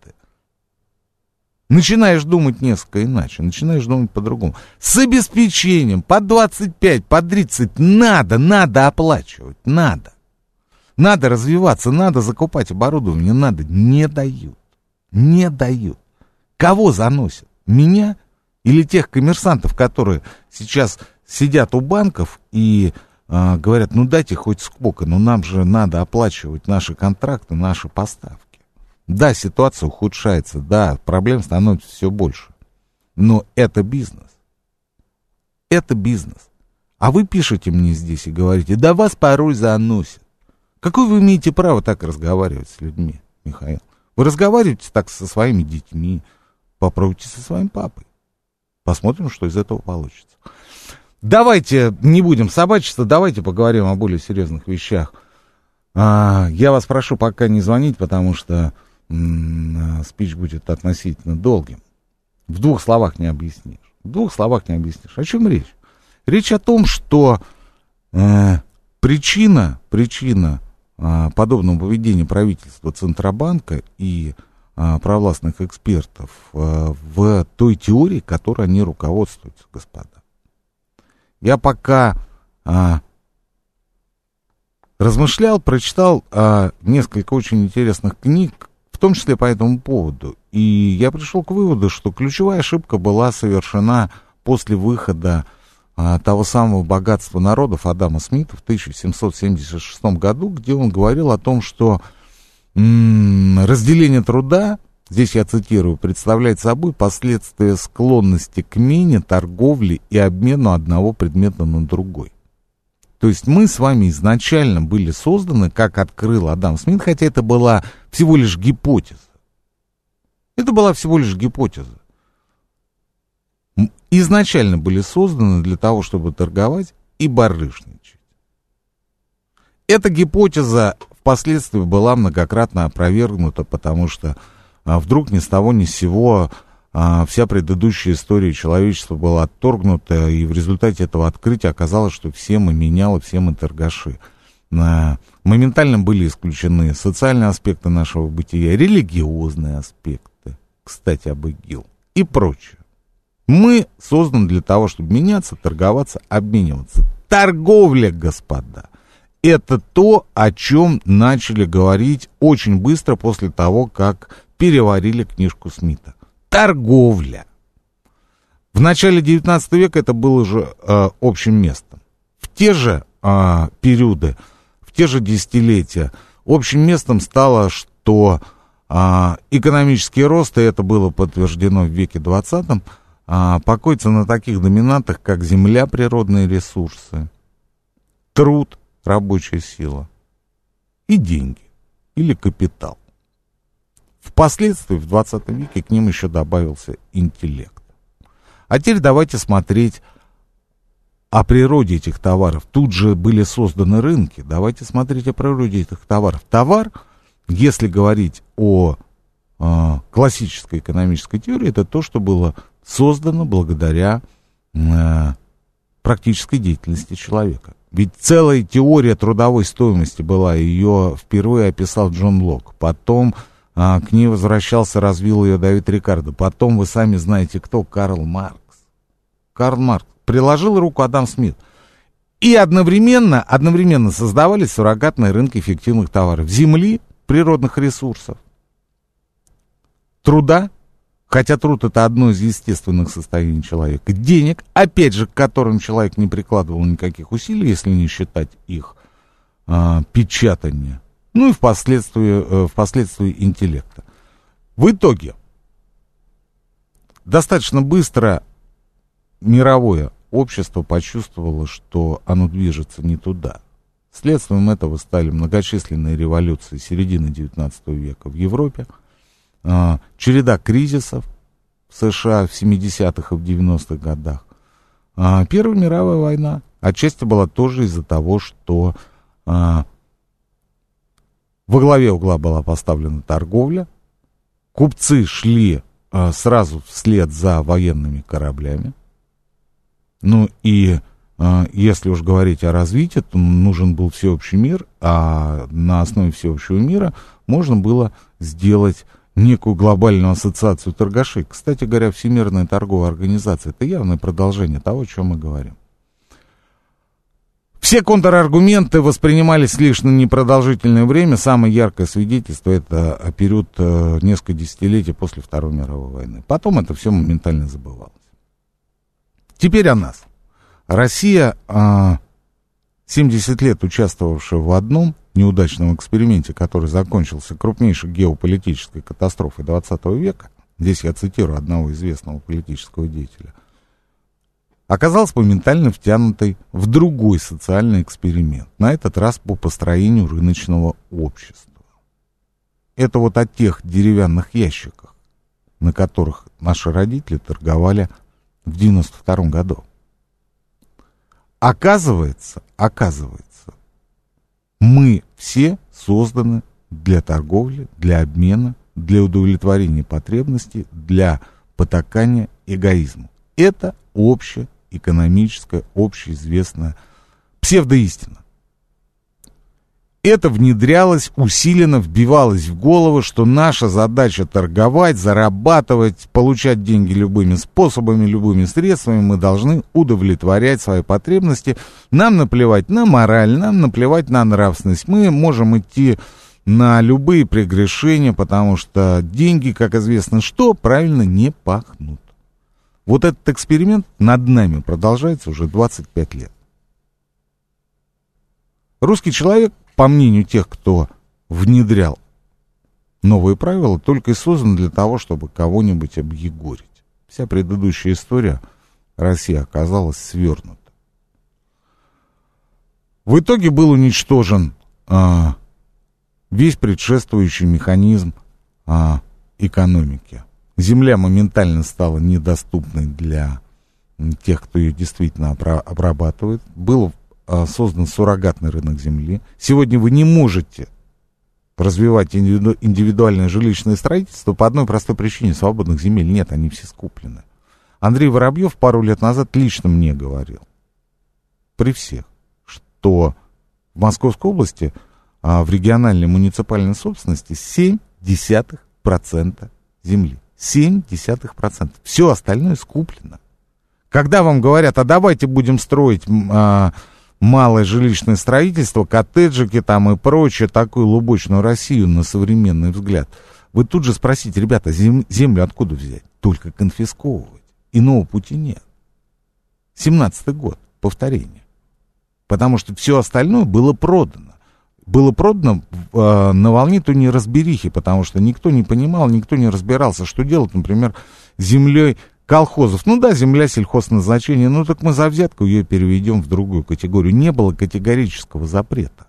Начинаешь думать несколько иначе, начинаешь думать по-другому. С обеспечением по двадцать пять, по тридцать надо, надо оплачивать, надо. Надо развиваться, надо закупать оборудование, надо. Не дают, не дают. Кого заносят? Меня или тех коммерсантов, которые сейчас сидят у банков и э, говорят, ну дайте хоть сколько, но нам же надо оплачивать наши контракты, наши поставки. Да, ситуация ухудшается, да, проблем становится все больше. Но это бизнес. Это бизнес. А вы пишете мне здесь и говорите, да вас порой заносят. Какое вы имеете право так разговаривать с людьми, Михаил? Вы разговариваете так со своими детьми, попробуйте со своим папой. Посмотрим, что из этого получится. Давайте не будем собачиться, давайте поговорим о более серьезных вещах. А, я вас прошу пока не звонить, потому что спич будет относительно долгим. В двух словах не объяснишь. В двух словах не объяснишь. О чем речь? Речь о том, что э, причина, причина э, подобного поведения правительства Центробанка и э, провластных экспертов э, в той теории, которой они руководствуются, господа. Я пока э, размышлял, прочитал э, несколько очень интересных книг, в том числе по этому поводу. И я пришел к выводу, что ключевая ошибка была совершена после выхода а, того самого «Богатства народов» Адама Смита в тысяча семьсот семьдесят шестом году, где он говорил о том, что м- разделение труда, здесь я цитирую, представляет собой последствия склонности к мене, торговле и обмену одного предмета на другой. То есть мы с вами изначально были созданы, как открыл Адам Смит, хотя это была всего лишь гипотеза. Это была всего лишь гипотеза. Изначально были созданы для того, чтобы торговать и барышничать. Эта гипотеза впоследствии была многократно опровергнута, потому что а, вдруг ни с того ни с сего а, вся предыдущая история человечества была отторгнута, и в результате этого открытия оказалось, что все мы менялы, все мы торгаши. А, моментально были исключены социальные аспекты нашего бытия, религиозные аспекты, кстати, об ИГИЛ и прочее. Мы созданы для того, чтобы меняться, торговаться, обмениваться. Торговля, господа, это то, о чем начали говорить очень быстро после того, как переварили книжку Смита. Торговля. В начале девятнадцатого века это было уже э, общим местом. В те же э, периоды, в те же десятилетия общим местом стало, что э, экономический рост, и это было подтверждено в веке двадцатом, э, покоится на таких доминантах, как земля, природные ресурсы, труд, рабочая сила и деньги или капитал. Впоследствии, в двадцатом веке, к ним еще добавился интеллект. А теперь давайте смотреть о природе этих товаров. Тут же были созданы рынки. Давайте смотреть о природе этих товаров. Товар, если говорить о э, классической экономической теории, это то, что было создано благодаря э, практической деятельности человека. Ведь целая теория трудовой стоимости была, ее впервые описал Джон Лок. Потом а, к ней возвращался, развил ее Давид Рикардо. Потом, вы сами знаете кто, Карл Маркс. Карл Маркс. Приложил руку Адам Смит. И одновременно, одновременно создавались суррогатные рынки фиктивных товаров. Земли, природных ресурсов, труда, хотя труд это одно из естественных состояний человека, денег, опять же, к которым человек не прикладывал никаких усилий, если не считать их э, печатания, ну и впоследствии, э, впоследствии интеллекта. В итоге, достаточно быстро мировое общество почувствовало, что оно движется не туда. Следствием этого стали многочисленные революции середины девятнадцатого века в Европе, Uh, череда кризисов в США в семидесятых и в девяностых годах. Uh, Первая мировая война отчасти была тоже из-за того, что uh, во главе угла была поставлена торговля, купцы шли uh, сразу вслед за военными кораблями. Ну и uh, если уж говорить о развитии, то нужен был всеобщий мир, а на основе всеобщего мира можно было сделать некую глобальную ассоциацию торгашей. Кстати говоря, Всемирная торговая организация — это явное продолжение того, о чем мы говорим. Все контраргументы воспринимались лишь на непродолжительное время. Самое яркое свидетельство — это период э, несколько десятилетий после Второй мировой войны. Потом это все моментально забывалось. Теперь о нас. Россия, э, семьдесят лет участвовавшая в одном неудачном эксперименте, который закончился крупнейшей геополитической катастрофой двадцатого века, здесь я цитирую одного известного политического деятеля, оказалась моментально втянутой в другой социальный эксперимент, на этот раз по построению рыночного общества. Это вот о тех деревянных ящиках, на которых наши родители торговали в девяносто втором году. Оказывается, оказывается, мы все созданы для торговли, для обмена, для удовлетворения потребностей, для потакания эгоизму. Это общеэкономическая, общеизвестная псевдоистина. Это внедрялось, усиленно вбивалось в голову, что наша задача торговать, зарабатывать, получать деньги любыми способами, любыми средствами. Мы должны удовлетворять свои потребности. Нам наплевать на мораль, нам наплевать на нравственность. Мы можем идти на любые прегрешения, потому что деньги, как известно, что правильно не пахнут. Вот этот эксперимент над нами продолжается уже двадцать пять лет. Русский человек, по мнению тех, кто внедрял новые правила, только и создан для того, чтобы кого-нибудь объегорить. Вся предыдущая история России оказалась свернута. В итоге был уничтожен а, весь предшествующий механизм а, экономики. Земля моментально стала недоступной для тех, кто ее действительно обрабатывает. Был создан суррогатный рынок земли. Сегодня вы не можете развивать индивиду- индивидуальное жилищное строительство по одной простой причине: свободных земель нет, они все скуплены. Андрей Воробьев пару лет назад лично мне говорил, при всех, что в Московской области а, в региональной муниципальной собственности семь десятых процента земли. семь десятых процента. Все остальное скуплено. Когда вам говорят, а давайте будем строить а, малое жилищное строительство, коттеджики там и прочее, такую лубочную Россию на современный взгляд, вы тут же спросите: ребята, зем, землю откуда взять? Только конфисковывать. Иного пути нет. семнадцатый год, повторение. Потому что все остальное было продано. Было продано э, на волне той неразберихи, потому что никто не понимал, никто не разбирался, что делать, например, с землей колхозов. Ну да, земля сельхозназначения, ну так мы за взятку ее переведем в другую категорию. Не было категорического запрета.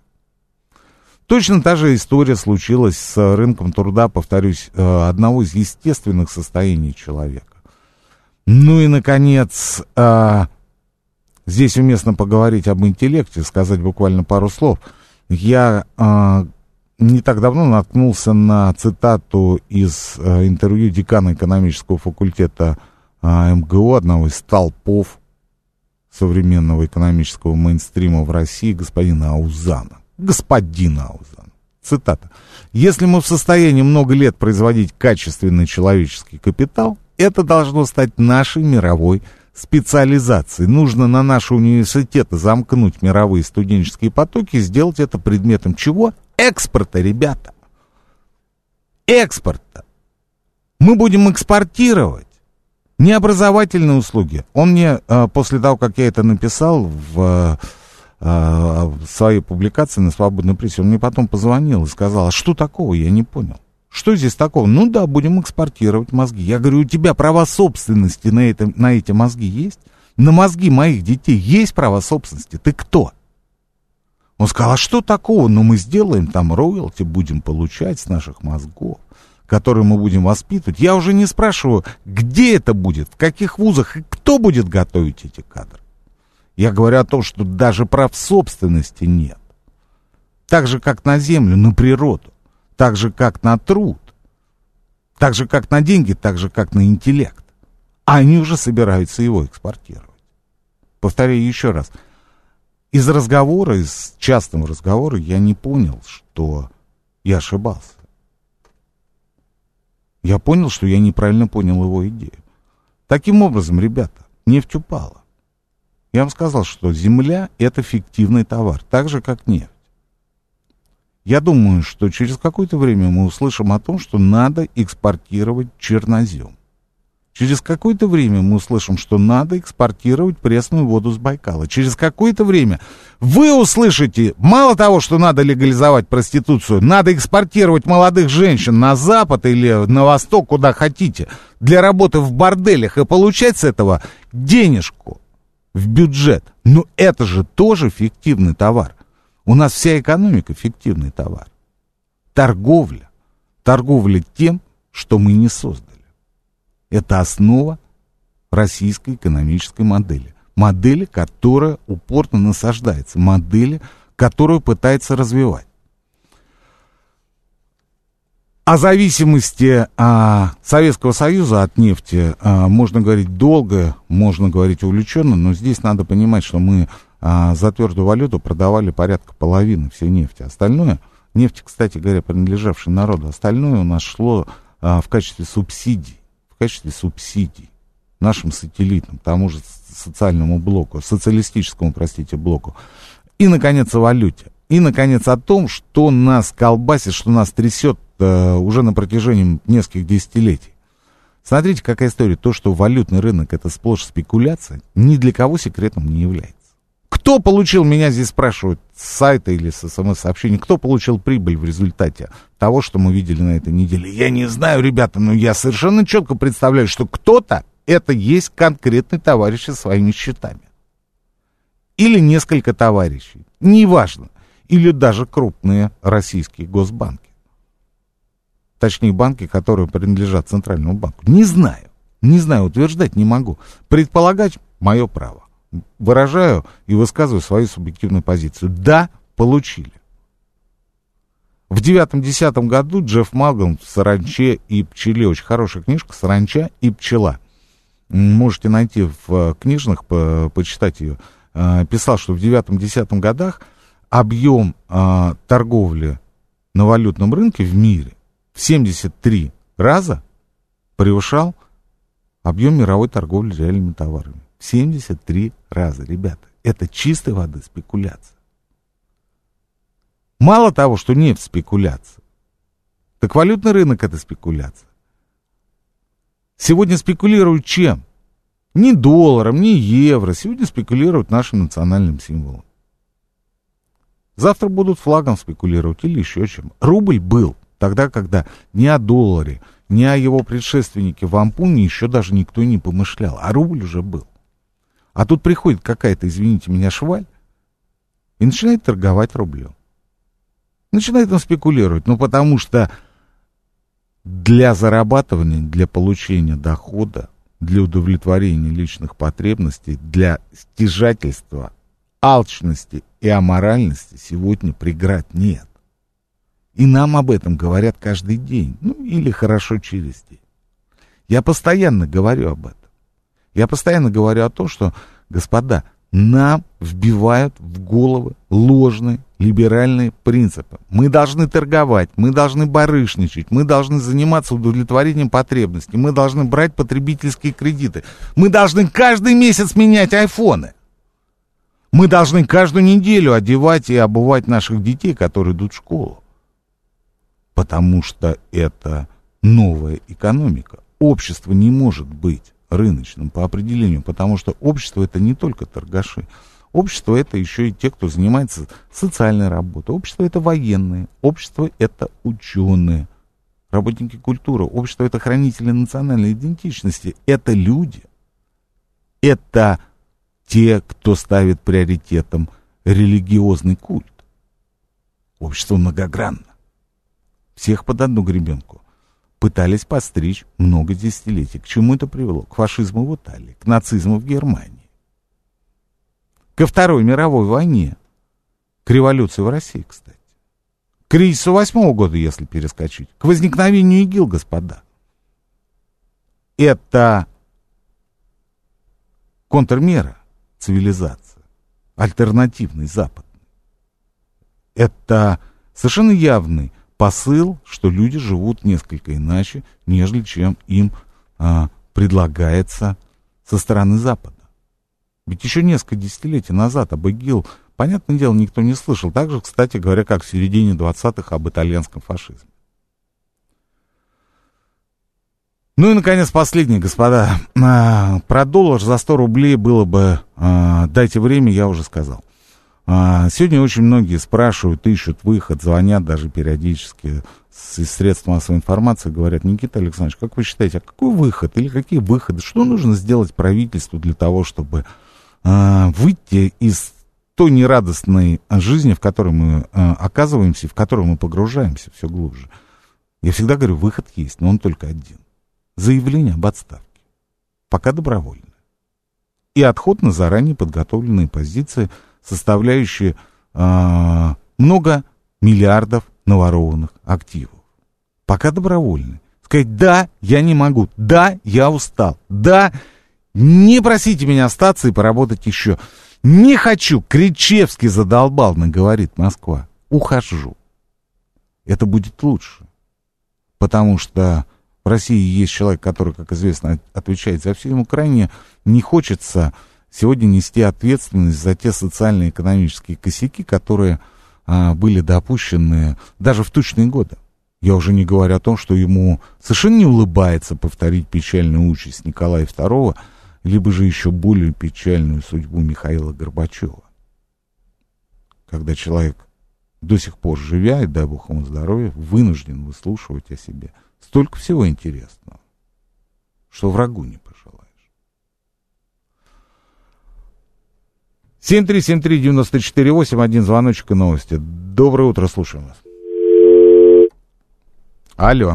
Точно та же история случилась с рынком труда, повторюсь, э, одного из естественных состояний человека. Ну и, наконец, э, здесь уместно поговорить об интеллекте, сказать буквально пару слов. Я э, не так давно наткнулся на цитату из э, интервью декана экономического факультета э, эм гэ у, одного из столпов современного экономического мейнстрима в России, господина Аузана. Господина Аузана. Цитата. «Если мы в состоянии много лет производить качественный человеческий капитал, это должно стать нашей мировой специализацией. Нужно на наши университеты замкнуть мировые студенческие потоки и сделать это предметом чего? Экспорта, ребята. Экспорта. Мы будем экспортировать не образовательные услуги». Он мне, после того, как я это написал в, в своей публикации на «Свободной прессе», он мне потом позвонил и сказал: а что такого, я не понял. Что здесь такого? Ну да, будем экспортировать мозги. Я говорю, у тебя права собственности на, это, на эти мозги есть? На мозги моих детей есть права собственности? Ты кто? Он сказал, а что такого? Ну мы сделаем там роялти, будем получать с наших мозгов, которые мы будем воспитывать. Я уже не спрашиваю, где это будет, в каких вузах и кто будет готовить эти кадры. Я говорю о том, что даже прав собственности нет. Так же, как на землю, на природу. Так же, как на труд, так же, как на деньги, так же, как на интеллект. А они уже собираются его экспортировать. Повторяю еще раз. Из разговора, из частного разговора я не понял, что я ошибался. Я понял, что я неправильно понял его идею. Таким образом, ребята, нефть упала. Я вам сказал, что земля — это фиктивный товар, так же, как нефть. Я думаю, что через какое-то время мы услышим о том, что надо экспортировать чернозем. Через какое-то время мы услышим, что надо экспортировать пресную воду с Байкала. Через какое-то время вы услышите, мало того, что надо легализовать проституцию, надо экспортировать молодых женщин на Запад или на Восток, куда хотите, для работы в борделях и получать с этого денежку в бюджет. Но это же тоже фиктивный товар. У нас вся экономика — фиктивный товар. Торговля. Торговля тем, что мы не создали. Это основа российской экономической модели. Модели, которая упорно насаждается. Модели, которую пытается развивать. О зависимости а, Советского Союза от нефти а, можно говорить долго, можно говорить увлеченно, но здесь надо понимать, что мы а, за твердую валюту продавали порядка половины всей нефти. Остальное, нефть, кстати говоря, принадлежавшая народу, остальное у нас шло а, в качестве субсидий, в качестве субсидий нашим сателлитам, тому же социальному блоку, социалистическому, простите, блоку. И, наконец, о валюте. И, наконец, о том, что нас колбасит, что нас трясет э, уже на протяжении нескольких десятилетий. Смотрите, какая история. То, что валютный рынок — это сплошь спекуляция, ни для кого секретом не является. Кто получил, меня здесь спрашивают с сайта или с смс-сообщений, кто получил прибыль в результате того, что мы видели на этой неделе? Я не знаю, ребята, но я совершенно четко представляю, что кто-то — это есть конкретный товарищ со своими счетами. Или несколько товарищей, неважно. Или даже крупные российские госбанки. Точнее, банки, которые принадлежат Центральному банку. Не знаю. Не знаю, утверждать не могу. Предполагать — мое право. Выражаю и высказываю свою субъективную позицию. Да, получили. В девятом-десятом году Джефф Малган в «Саранче и пчеле», очень хорошая книжка «Саранча и пчела». Можете найти в книжных, по, почитать ее. Писал, что в девятом-десятом годах объем а, торговли на валютном рынке в мире в семьдесят три раза превышал объем мировой торговли реальными товарами. семьдесят три раза, ребята. Это чистой воды спекуляция. Мало того, что нефть — спекуляция, так валютный рынок — это спекуляция. Сегодня спекулируют чем? Ни долларом, ни евро. Сегодня спекулируют нашим национальным символом. Завтра будут флагом спекулировать или еще чем. Рубль был тогда, когда ни о долларе, ни о его предшественнике в Ампуне еще даже никто не помышлял. А рубль уже был. А тут приходит какая-то, извините меня, шваль и начинает торговать рублем. Начинает он спекулировать. Ну, потому что для зарабатывания, для получения дохода, для удовлетворения личных потребностей, для стяжательства, алчности и аморальности сегодня преград нет. И нам об этом говорят каждый день, ну или хорошо через день. Я постоянно говорю об этом. Я постоянно говорю о том, что, господа, нам вбивают в головы ложные либеральные принципы. Мы должны торговать, мы должны барышничать, мы должны заниматься удовлетворением потребностей, мы должны брать потребительские кредиты, мы должны каждый месяц менять айфоны. Мы должны каждую неделю одевать и обувать наших детей, которые идут в школу. Потому что это новая экономика. Общество не может быть рыночным по определению, потому что общество — это не только торгаши. Общество — это еще и те, кто занимается социальной работой. Общество — это военные. Общество — это ученые, работники культуры. Общество — это хранители национальной идентичности. Это люди. Это те, кто ставит приоритетом религиозный культ. Общество многогранно. Всех под одну гребенку. Пытались постричь много десятилетий. К чему это привело? К фашизму в Италии, к нацизму в Германии, ко Второй мировой войне, к революции в России, кстати, к кризису восьмого года, если перескочить, к возникновению ИГИЛ, господа. Это контрмера цивилизации, альтернативный западный. Это совершенно явный посыл, что люди живут несколько иначе, нежели чем им а, предлагается со стороны Запада. Ведь еще несколько десятилетий назад об ИГИЛ, понятное дело, никто не слышал. Так же, кстати говоря, как в середине двадцатых об итальянском фашизме. Ну и, наконец, последнее, господа. А, про доллар за сто рублей было бы... А, дайте время, я уже сказал. Сегодня очень многие спрашивают, ищут выход, звонят даже периодически из средств массовой информации, говорят: Никита Александрович, как вы считаете, а какой выход или какие выходы, что нужно сделать правительству для того, чтобы э, выйти из той нерадостной жизни, в которой мы э, оказываемся, в которую мы погружаемся все глубже? Я всегда говорю, выход есть, но он только один. Заявление об отставке, пока добровольное, и отход на заранее подготовленные позиции, составляющие э, много миллиардов наворованных активов. Пока добровольны. Сказать: да, я не могу, да, я устал, да, не просите меня остаться и поработать еще. Не хочу, Кричевский задолбал, говорит Москва. Ухожу. Это будет лучше. Потому что в России есть человек, который, как известно, отвечает за все. Ему крайне не хочется сегодня нести ответственность за те социально-экономические косяки, которые а, были допущены даже в тучные годы. Я уже не говорю о том, что ему совершенно не улыбается повторить печальную участь Николая второго, либо же еще более печальную судьбу Михаила Горбачева. Когда человек, до сих пор живя, и дай бог ему здоровья, вынужден выслушивать о себе столько всего интересного, что врагу не пожелаешь. семь три семь три девять четыре восемь, один звоночек и новости. Доброе утро, слушаем вас. Алло.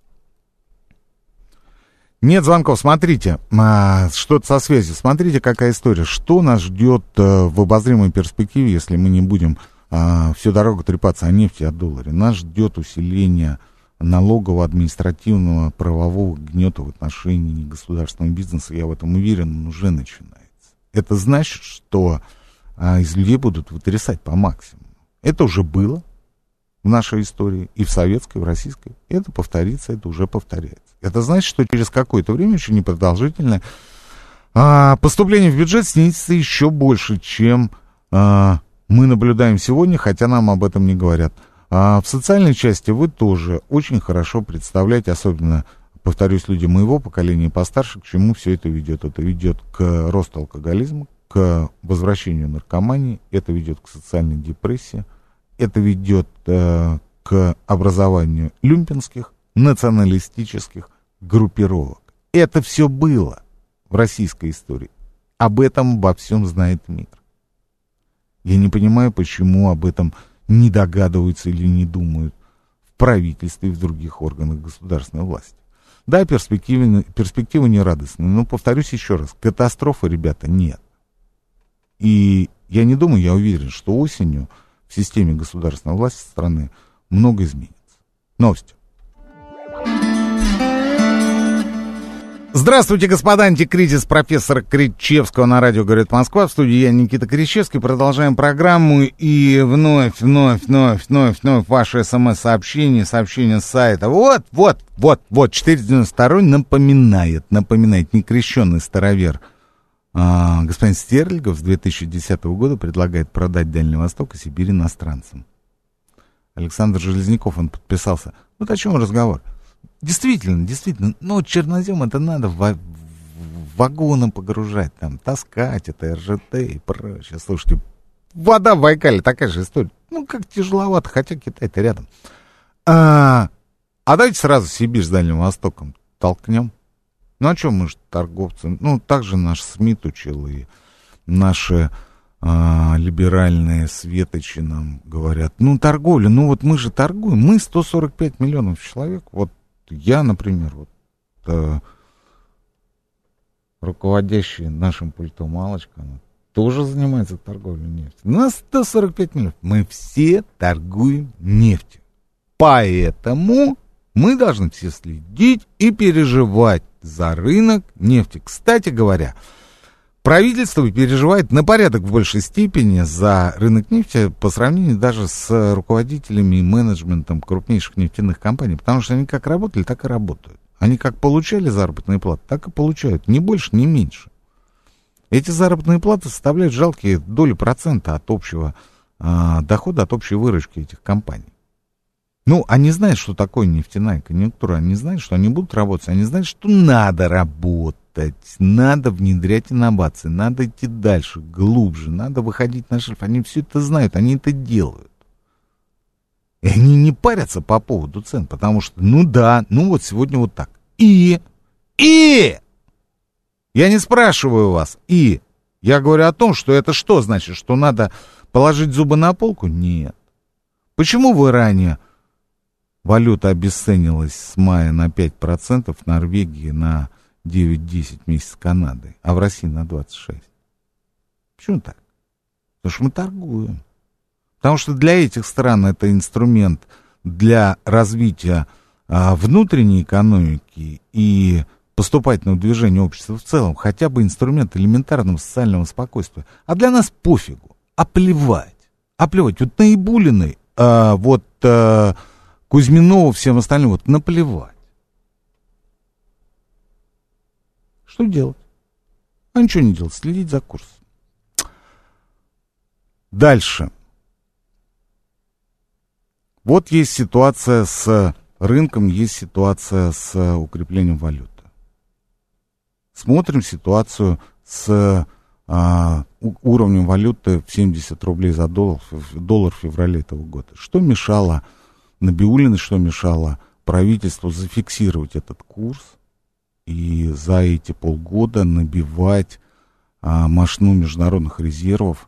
Нет звонков, смотрите, а, что-то со связью. Смотрите, какая история. Что нас ждет а, в обозримой перспективе, если мы не будем а, всю дорогу трепаться о нефти и о долларе? Нас ждет усиление налогового, административного, правового гнета в отношении государственного бизнеса. Я в этом уверен, он уже начинается. Это значит, что а, из людей будут вытрясать по максимуму. Это уже было в нашей истории, и в советской, и в российской. Это повторится, это уже повторяется. Это значит, что через какое-то время, еще непродолжительное, а, поступление в бюджет снизится еще больше, чем а, мы наблюдаем сегодня, хотя нам об этом не говорят. А в социальной части вы тоже очень хорошо представляете, особенно повторюсь, люди моего поколения и постарше, к чему все это ведет? Это ведет к росту алкоголизма, к возвращению наркомании, это ведет к социальной депрессии, это ведет э, к образованию люмпенских, националистических группировок. Это все было в российской истории. Об этом во всем знает мир. Я не понимаю, почему об этом не догадываются или не думают в правительстве и в других органах государственной власти. Да, перспективы, перспективы нерадостные, но, повторюсь еще раз, катастрофы, ребята, нет. И я не думаю, я уверен, что осенью в системе государственной власти страны много изменится. Новости. Здравствуйте, господа, антикризис профессора Кричевского на радио «Говорит Москва». В студии я, Никита Кричевский. Продолжаем программу. И вновь, вновь, вновь, вновь, вновь ваши смс-сообщения, сообщения с сайта. Вот, вот, вот, вот, четыреста девяносто два напоминает, напоминает некрещенный старовер а, господин Стерлигов с две тысячи десятого года предлагает продать Дальний Восток и Сибирь иностранцам. Александр Железняков, он подписался. Вот о чем разговор. Действительно, действительно, ну, чернозем это надо в вагоны погружать, там, таскать, это эр жэ тэ и прочее. Слушайте, вода в Байкале такая же история. Ну, как тяжеловато, хотя Китай-то рядом. А, а давайте сразу Сибирь с Дальним Востоком толкнем. Ну, а что мы же торговцы? Ну, так же наш СМИТ учил, и наши а, либеральные светочи нам говорят. Ну, торговля, ну, вот мы же торгуем. Мы сто сорок пять миллионов человек, вот. Я, например, вот, э, руководящий нашим пультом Аллочка, она тоже занимается торговлей нефтью. У нас сто сорок пять миллионов. Мы все торгуем нефтью. Поэтому мы должны все следить и переживать за рынок нефти. Кстати говоря, правительство переживает на порядок в большей степени за рынок нефти по сравнению даже с руководителями и менеджментом крупнейших нефтяных компаний, потому что они как работали, так и работают. Они как получали заработные платы, так и получают, ни больше, ни меньше. Эти заработные платы составляют жалкие доли процента от общего э, дохода, от общей выручки этих компаний. Ну, они знают, что такое нефтяная конъюнктура, они знают, что они будут работать, они знают, что надо работать. Надо внедрять инновации, надо идти дальше, глубже, надо выходить на шельф. Они все это знают, они это делают. И они не парятся по поводу цен, потому что, ну да, ну вот сегодня вот так. И, и, я не спрашиваю вас, и, я говорю о том, что это что значит, что надо положить зубы на полку? Нет. Почему в Иране валюта обесценилась с мая на пять процентов, в Норвегии на девять-десять месяцев Канады, а в России на двадцать шесть процентов. Почему так? Потому что мы торгуем. Потому что для этих стран это инструмент для развития а, внутренней экономики и поступательного движения общества в целом, хотя бы инструмент элементарного социального спокойствия. А для нас пофигу, а плевать. А плевать. Вот Наибулиной, а, вот а, Кузьминову, всем остальным, вот наплевать. Что делать? А ничего не делать, следить за курсом. Дальше. Вот есть ситуация с рынком, есть ситуация с укреплением валюты. Смотрим ситуацию с а, уровнем валюты в семьдесят рублей за доллар, доллар в феврале этого года. Что мешало Набиуллиной, что мешало правительству зафиксировать этот курс и за эти полгода набивать а, мошну международных резервов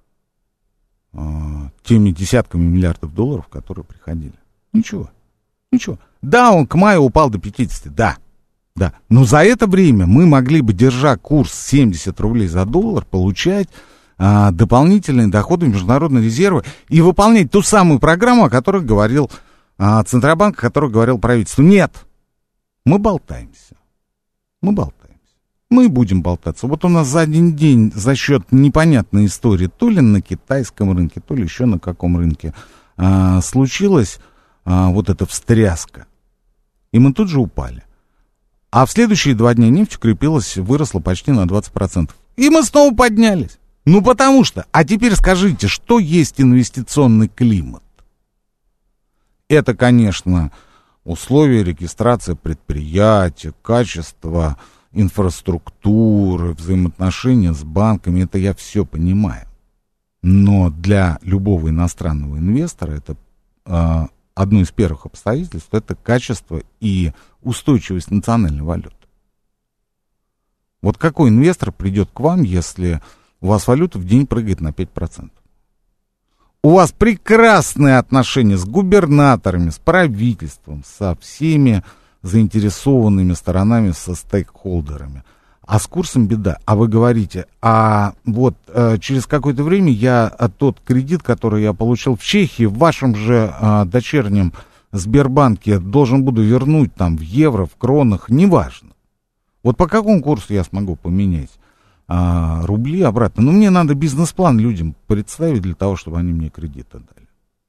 а, теми десятками миллиардов долларов, которые приходили? Ничего, ничего. Да, он к маю упал до пятидесяти, да, да. Но за это время мы могли бы, держа курс семьдесят рублей за доллар, получать а, дополнительные доходы в международные резервы и выполнять ту самую программу, о которой говорил а, Центробанк, о которой говорил правительство. Нет, мы болтаемся. Мы болтаемся. Мы будем болтаться. Вот у нас за один день за счет непонятной истории, то ли на китайском рынке, то ли еще на каком рынке, а, случилась а, вот эта встряска. И мы тут же упали. А в следующие два дня нефть укрепилась, выросла почти на двадцать процентов. И мы снова поднялись. Ну потому что, а теперь скажите, что есть инвестиционный климат? Это, конечно, условия регистрации предприятия, качество инфраструктуры, взаимоотношения с банками, это я все понимаю. Но для любого иностранного инвестора это э, одно из первых обстоятельств, это качество и устойчивость национальной валюты. Вот какой инвестор придет к вам, если у вас валюта в день прыгает на пять процентов? У вас прекрасные отношения с губернаторами, с правительством, со всеми заинтересованными сторонами, со стейкхолдерами. А с курсом беда. А вы говорите, а вот э, через какое-то время я а, тот кредит, который я получил в Чехии, в вашем же э, дочернем Сбербанке, должен буду вернуть там в евро, в кронах, неважно. Вот по какому курсу я смогу поменять а, рубли обратно? Ну, мне надо бизнес-план людям представить для того, чтобы они мне кредиты дали.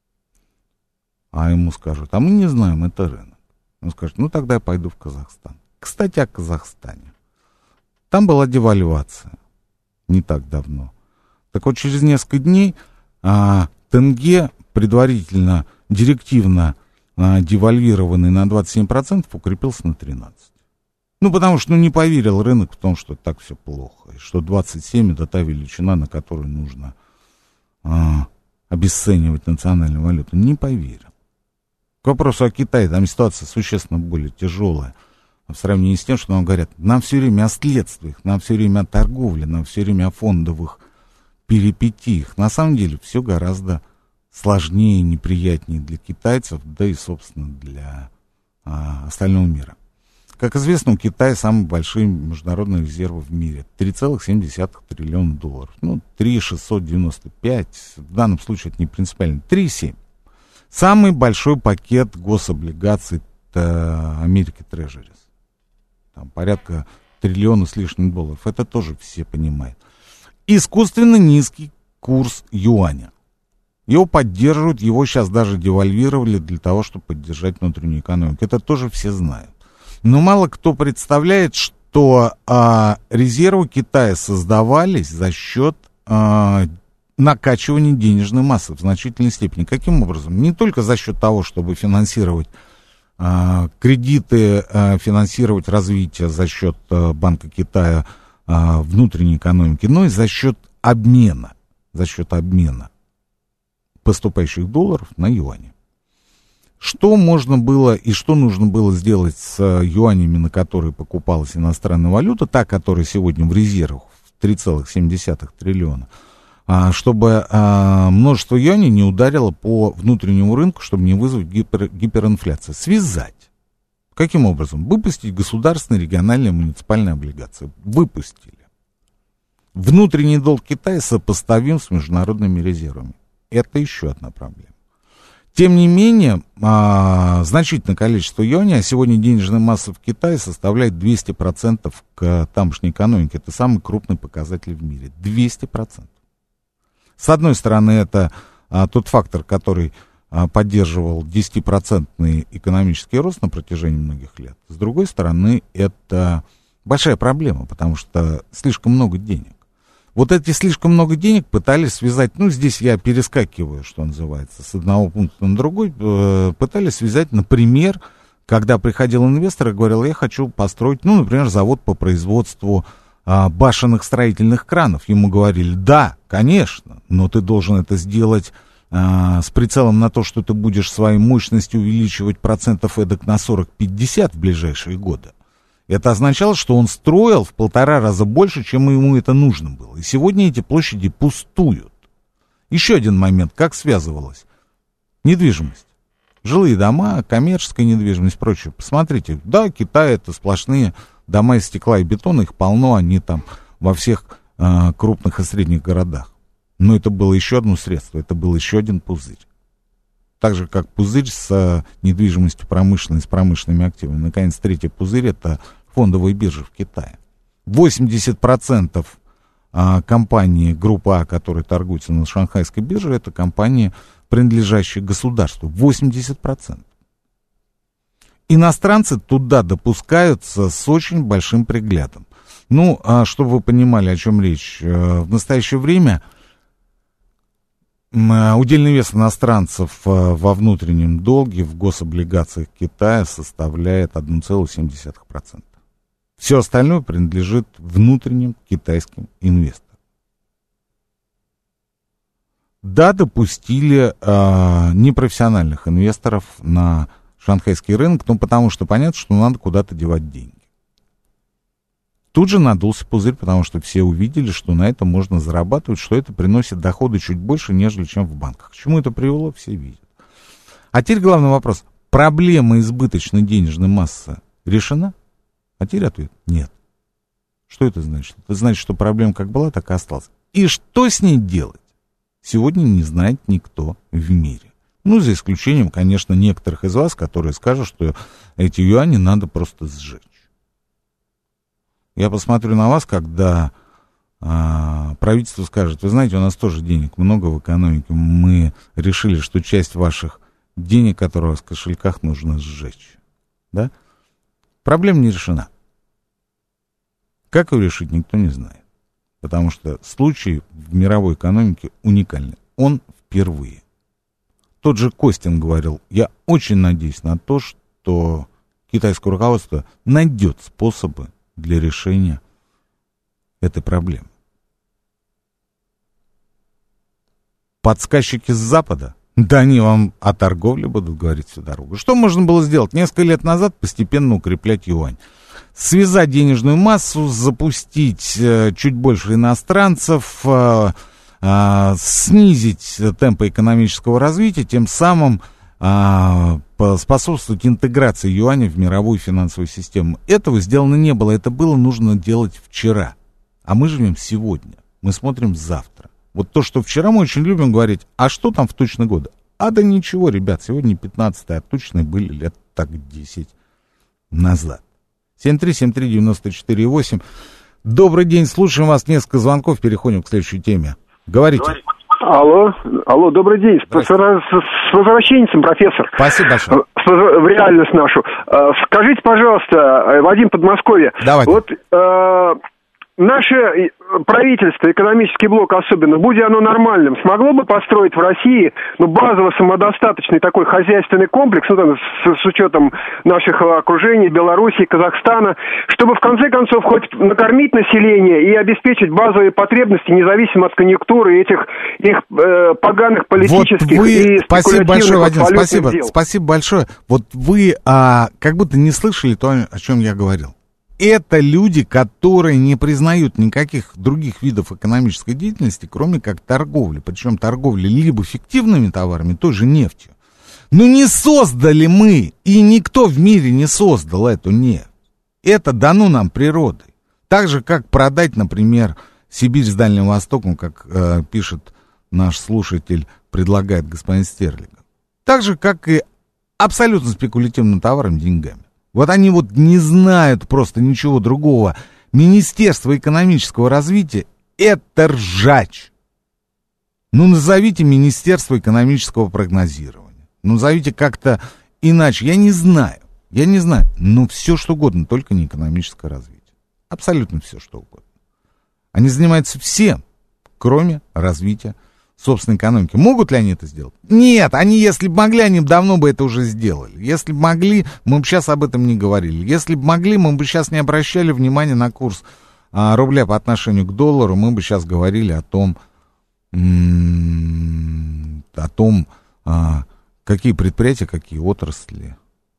А ему скажут, а мы не знаем, это рынок. Он скажет, ну, тогда я пойду в Казахстан. Кстати, о Казахстане. Там была девальвация не так давно. Так вот, через несколько дней а, тенге, предварительно, директивно а, девальвированный на двадцать семь процентов, укрепился на тринадцать процентов. Ну, потому что ну, не поверил рынок в том, что так все плохо. И что двадцать семь это та величина, на которую нужно а, обесценивать национальную валюту. Не поверил. К вопросу о Китае, там ситуация существенно более тяжелая. В сравнении с тем, что нам говорят, нам все время о следствиях, нам все время о торговле, нам все время о фондовых перипетиях. На самом деле все гораздо сложнее и неприятнее для китайцев, да и, собственно, для а, остального мира. Как известно, у Китая самые большие международные резервы в мире. три целых семь десятых триллиона долларов. Ну, три тысячи шестьсот девяносто пять. В данном случае это не принципиально. три целых семь. Самый большой пакет гособлигаций Америки Treasuries. Там порядка триллиона с лишним долларов. Это тоже все понимают. Искусственно низкий курс юаня. Его поддерживают, его сейчас даже девальвировали для того, чтобы поддержать внутреннюю экономику. Это тоже все знают. Но мало кто представляет, что а, резервы Китая создавались за счет а, накачивания денежной массы в значительной степени. Каким образом? Не только за счет того, чтобы финансировать а, кредиты, а, финансировать развитие за счет а, Банка Китая а, внутренней экономики, но и за счет обмена, за счет обмена поступающих долларов на юани. Что можно было и что нужно было сделать с юанями, на которые покупалась иностранная валюта, та, которая сегодня в резервах в три целых семь десятых триллиона, чтобы множество юаней не ударило по внутреннему рынку, чтобы не вызвать гипер, гиперинфляцию. Связать. Каким образом? Выпустить государственные, региональные, муниципальные облигации. Выпустили. Внутренний долг Китая сопоставим с международными резервами. Это еще одна проблема. Тем не менее, а, значительное количество юаней, а сегодня денежная масса в Китае составляет двести процентов к тамошней экономике. Это самый крупный показатель в мире. двести процентов. С одной стороны, это а, тот фактор, который а, поддерживал десятипроцентный экономический рост на протяжении многих лет. С другой стороны, это большая проблема, потому что слишком много денег. Вот эти слишком много денег пытались связать, ну, здесь я перескакиваю, что называется, с одного пункта на другой, э, пытались связать, например, когда приходил инвестор и говорил, я хочу построить, ну, например, завод по производству э, башенных строительных кранов. Ему говорили, да, конечно, но ты должен это сделать э, с прицелом на то, что ты будешь своей мощностью увеличивать процентов эдак на сорок-пятьдесят в ближайшие годы. Это означало, что он строил в полтора раза больше, чем ему это нужно было. И сегодня эти площади пустуют. Еще один момент, как связывалась недвижимость. Жилые дома, коммерческая недвижимость и прочее. Посмотрите, да, Китай это сплошные дома из стекла и бетона, их полно, они там во всех э, крупных и средних городах. Но это было еще одно средство, это был еще один пузырь. Так же, как пузырь с э, недвижимостью промышленной, с промышленными активами. Наконец, третий пузырь это фондовые биржи в Китае. восемьдесят процентов а, компаний группы А, которые торгуются на шанхайской бирже, это компании, принадлежащие государству. восемьдесят процентов. Иностранцы туда допускаются с очень большим приглядом. Ну, а, чтобы вы понимали, о чем речь, в настоящее время удельный вес иностранцев во внутреннем долге в гособлигациях Китая составляет одна целая семь десятых процента. Все остальное принадлежит внутренним китайским инвесторам. Да, допустили э, непрофессиональных инвесторов на шанхайский рынок, ну, потому что понятно, что надо куда-то девать деньги. Тут же надулся пузырь, потому что все увидели, что на этом можно зарабатывать, что это приносит доходы чуть больше, нежели чем в банках. К чему это привело, все видят. А теперь главный вопрос. Проблема избыточной денежной массы решена? А теперь ответ – нет. Что это значит? Это значит, что проблема как была, так и осталась. И что с ней делать, сегодня не знает никто в мире. Ну, за исключением, конечно, некоторых из вас, которые скажут, что эти юани надо просто сжечь. Я посмотрю на вас, когда а, правительство скажет: вы знаете, у нас тоже денег много в экономике, мы решили, что часть ваших денег, которые у вас в кошельках, нужно сжечь. Да? Проблема не решена. Как ее решить, никто не знает. Потому что случай в мировой экономике уникальный. Он впервые. Тот же Костин говорил: я очень надеюсь на то, что китайское руководство найдет способы для решения этой проблемы. Подсказчики с Запада? Да они вам о торговле будут говорить всю дорогу. Что можно было сделать? Несколько лет назад постепенно укреплять юань. Связать денежную массу, запустить э, чуть больше иностранцев, э, э, снизить темпы экономического развития, тем самым э, способствовать интеграции юаня в мировую финансовую систему. Этого сделано не было, это было нужно делать вчера. А мы живем сегодня, мы смотрим завтра. Вот то, что вчера, мы очень любим говорить: а что там в точные годы? А да ничего, ребят, сегодня пятнадцатое, а точные были лет так десять назад. семь три семь три девяносто четыре восемь. Добрый день, слушаем вас, несколько звонков, переходим к следующей теме. Говорите. Алло, алло, добрый день. С, с, с возвращенцем, профессор. Спасибо большое. В реальность нашу. Скажите, пожалуйста, Вадим, Подмосковье. Давайте. Вот э, наше правительство, экономический блок особенно, будь оно нормальным, смогло бы построить в России, ну, базово самодостаточный такой хозяйственный комплекс, ну, там, с, с учетом наших окружений, Белоруссии, Казахстана, чтобы в конце концов хоть накормить население и обеспечить базовые потребности, независимо от конъюнктуры этих их э, поганых политических вот вы... и спасибо большое, Вадим, спасибо, дел. Спасибо большое. Вот вы а, как будто не слышали то, о чем я говорил. Это люди, которые не признают никаких других видов экономической деятельности, кроме как торговли. Причем торговли либо фиктивными товарами, той же нефтью. Но не создали мы, и никто в мире не создал эту нефть. Это дано нам природой. Так же, как продать, например, Сибирь с Дальним Востоком, как э, пишет наш слушатель, предлагает господин Стерлигов. Так же, как и абсолютно спекулятивным товаром, деньгами. Вот они вот не знают просто ничего другого. Министерство экономического развития — это ржач. Ну, назовите Министерство экономического прогнозирования. Ну, назовите как-то иначе. Я не знаю. Я не знаю. Но все, что угодно, только не экономическое развитие. Абсолютно все, что угодно. Они занимаются всем, кроме развития собственной экономики. Могут ли они это сделать? Нет, они, если бы могли, они давно бы это уже сделали. Если бы могли, мы бы сейчас об этом не говорили. Если бы могли, мы бы сейчас не обращали внимания на курс а, рубля по отношению к доллару. Мы бы сейчас говорили о том, м- о том, а, какие предприятия, какие отрасли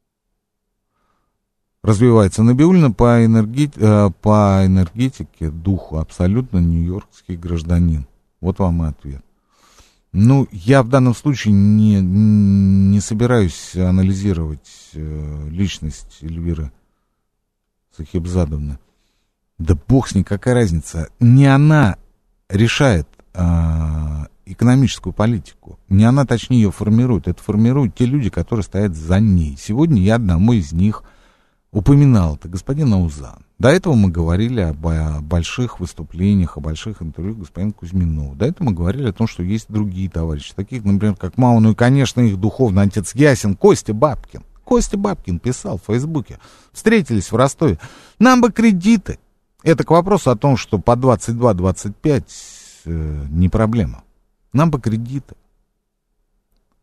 развиваются. Набиуллина по, энерги... по энергетике, духу, абсолютно нью-йоркский гражданин. Вот вам и ответ. Ну, я в данном случае не, не собираюсь анализировать э, личность Эльвиры Сахибзадовны. Да бог с ней, какая разница. Не она решает э, экономическую политику. Не она, точнее, ее формирует. Это формируют те люди, которые стоят за ней. Сегодня я одному из них упоминал. Это господин Аузан. До этого мы говорили об, о больших выступлениях, о больших интервью господина Кузьминова. До этого мы говорили о том, что есть другие товарищи, таких, например, как Мао, ну и, конечно, их духовный отец Ясин, Костя Бабкин. Костя Бабкин писал в Фейсбуке. Встретились в Ростове. Нам бы кредиты. Это к вопросу о том, что по двадцать два - двадцать пять э, не проблема. Нам бы кредиты.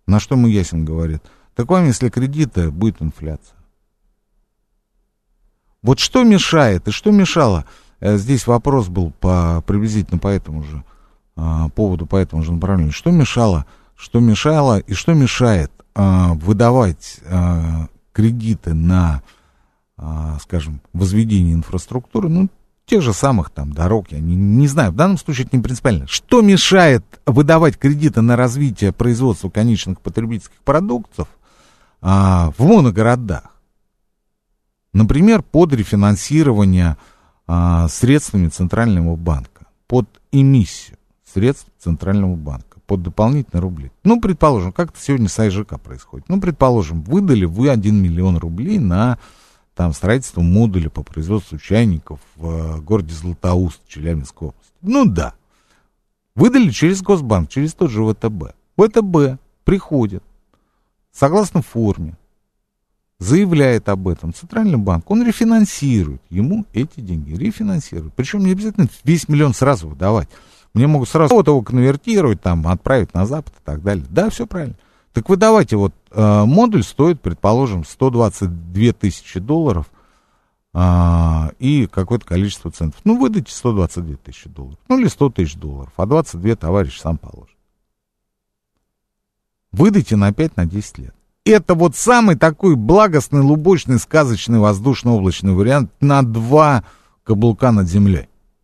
На что ему Ясин говорит: так вам, если кредиты, будет инфляция. Вот что мешает, и что мешало, здесь вопрос был по, приблизительно по этому же а, поводу, по этому же направлению, что мешало, что мешало и что мешает а, выдавать а, кредиты на, а, скажем, возведение инфраструктуры, ну, тех же самых там дорог, я не, не знаю, в данном случае это не принципиально. Что мешает выдавать кредиты на развитие производства конечных потребительских продуктов а, в моногородах? Например, под рефинансирование а, средствами Центрального банка, под эмиссию средств Центрального банка, под дополнительные рубли. Ну, предположим, как это сегодня с АИЖК происходит. Ну, предположим, выдали вы один миллион рублей на там, строительство модуля по производству чайников в городе Златоуст, Челябинской области. Ну да. Выдали через Госбанк, через тот же ВТБ. ВТБ приходит, согласно форме, заявляет об этом Центральный банк, он рефинансирует ему эти деньги, рефинансирует. Причем не обязательно весь миллион сразу выдавать. Мне могут сразу вот его конвертировать, там, отправить на Запад и так далее. Да, все правильно. Так вы давайте, вот э, модуль стоит, предположим, сто двадцать две тысячи долларов э, и какое-то количество центов. Ну, выдайте сто двадцать две тысячи долларов. Ну, или сто тысяч долларов, а двадцать два товарищ сам положит. Выдайте на пять, на десять лет. Это вот самый такой благостный, лубочный, сказочный, воздушно-облачный вариант на два каблука над землей.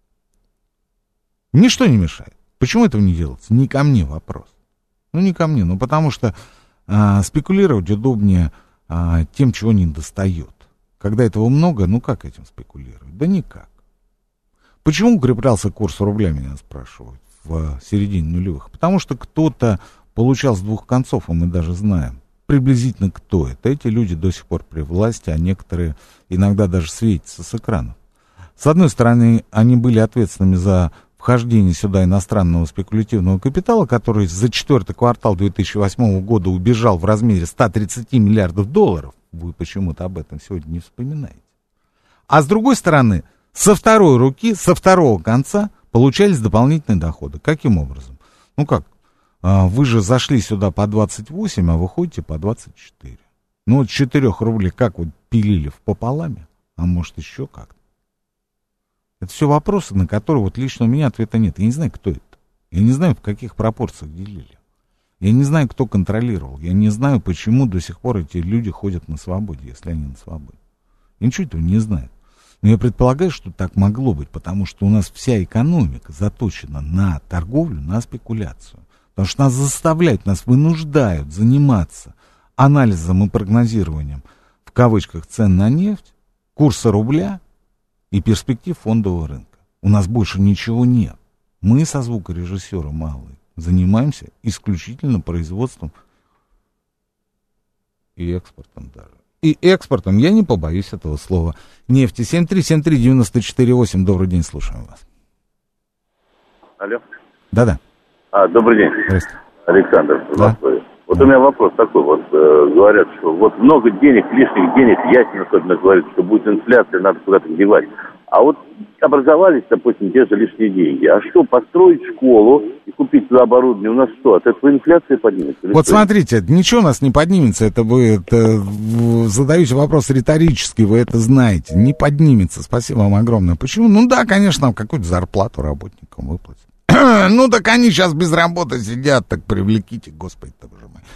Ничто не мешает. Почему этого не делается? Не ко мне вопрос. Ну, не ко мне. Ну, потому что а, спекулировать удобнее а, тем, чего не достает. Когда этого много, ну, как этим спекулировать? Да никак. Почему укреплялся курс рубля, меня спрашивают, в середине нулевых? Потому что кто-то получал с двух концов, и мы даже знаем. Приблизительно кто это. Эти люди до сих пор при власти, а некоторые иногда даже светятся с экранов. С одной стороны, они были ответственными за вхождение сюда иностранного спекулятивного капитала, который за четвертый квартал две тысячи восьмого года убежал в размере ста тридцати миллиардов долларов. Вы почему-то об этом сегодня не вспоминаете. А с другой стороны, со второй руки, со второго конца получались дополнительные доходы. Каким образом? Ну как? Вы же зашли сюда по двадцать восемь, а выходите по двадцать четыре. Ну, вот четырех рублей как вот пилили в пополаме, а может еще как-то. Это все вопросы, на которые вот лично у меня ответа нет. Я не знаю, кто это. Я не знаю, в каких пропорциях делили. Я не знаю, кто контролировал. Я не знаю, почему до сих пор эти люди ходят на свободе, если они на свободе. Я ничего этого не знаю. Но я предполагаю, что так могло быть, потому что у нас вся экономика заточена на торговлю, на спекуляцию. Потому что нас заставляют, нас вынуждают заниматься анализом и прогнозированием, в кавычках, цен на нефть, курса рубля и перспектив фондового рынка. У нас больше ничего нет. Мы со звукорежиссером Малой занимаемся исключительно производством и экспортом даже. И экспортом, я не побоюсь этого слова, нефти. семь три семь три девять четыре восемь. Добрый день, слушаем вас. Алло. Да-да. А, добрый день. Здравствуйте. Александр, в да. Москве. Вот да. У меня вопрос такой. Вот э, говорят, что вот много денег, лишних денег, Ясин особенно говорит, что будет инфляция, надо куда-то девать. А вот образовались, допустим, те же лишние деньги. А что, построить школу и купить туда оборудование, у нас что, от этого инфляция поднимется? Вот что? Смотрите, ничего у нас не поднимется, это вы это, задаете вопрос риторический, вы это знаете, не поднимется, спасибо вам огромное. Почему? Ну да, конечно, какую-то зарплату работникам выплатить. Ну так они сейчас без работы сидят, так привлеките, господи, боже мой.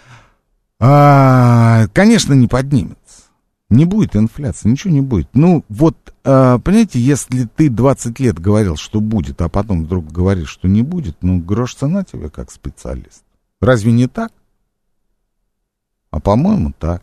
А, конечно, не поднимется. Не будет инфляции, ничего не будет. Ну, вот, а, понимаете, если ты двадцать лет говорил, что будет, а потом вдруг говоришь, что не будет, ну, грош цена тебе как специалист. Разве не так? А по-моему, так.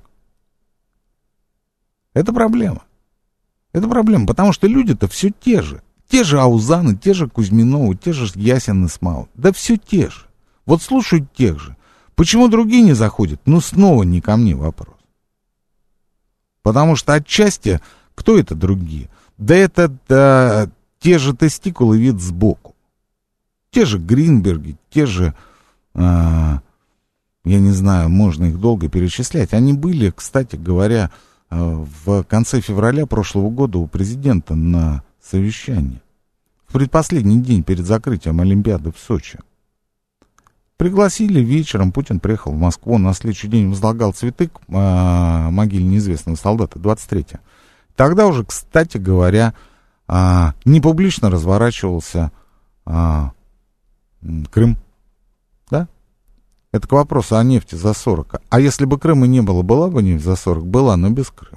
Это проблема. Это проблема, потому что люди-то все те же. Те же Аузаны, те же Кузьминовы, те же Ясин и Смаут. Да все те же. Вот слушают тех же. Почему другие не заходят? Ну, снова не ко мне вопрос. Потому что отчасти, кто это другие? Да это да, те же тестикулы вид сбоку. Те же Гринберги, те же, а, я не знаю, можно их долго перечислять. Они были, кстати говоря, в конце февраля прошлого года у президента на совещании. В предпоследний день перед закрытием Олимпиады в Сочи. Пригласили вечером, Путин приехал в Москву, на следующий день возлагал цветы к э, могиле неизвестного солдата, двадцать третьего. Тогда уже, кстати говоря, э, не публично разворачивался э, Крым. Да? Это к вопросу о нефти за сорок. А если бы Крыма не было, была бы нефть за сорок? Была, но без Крыма.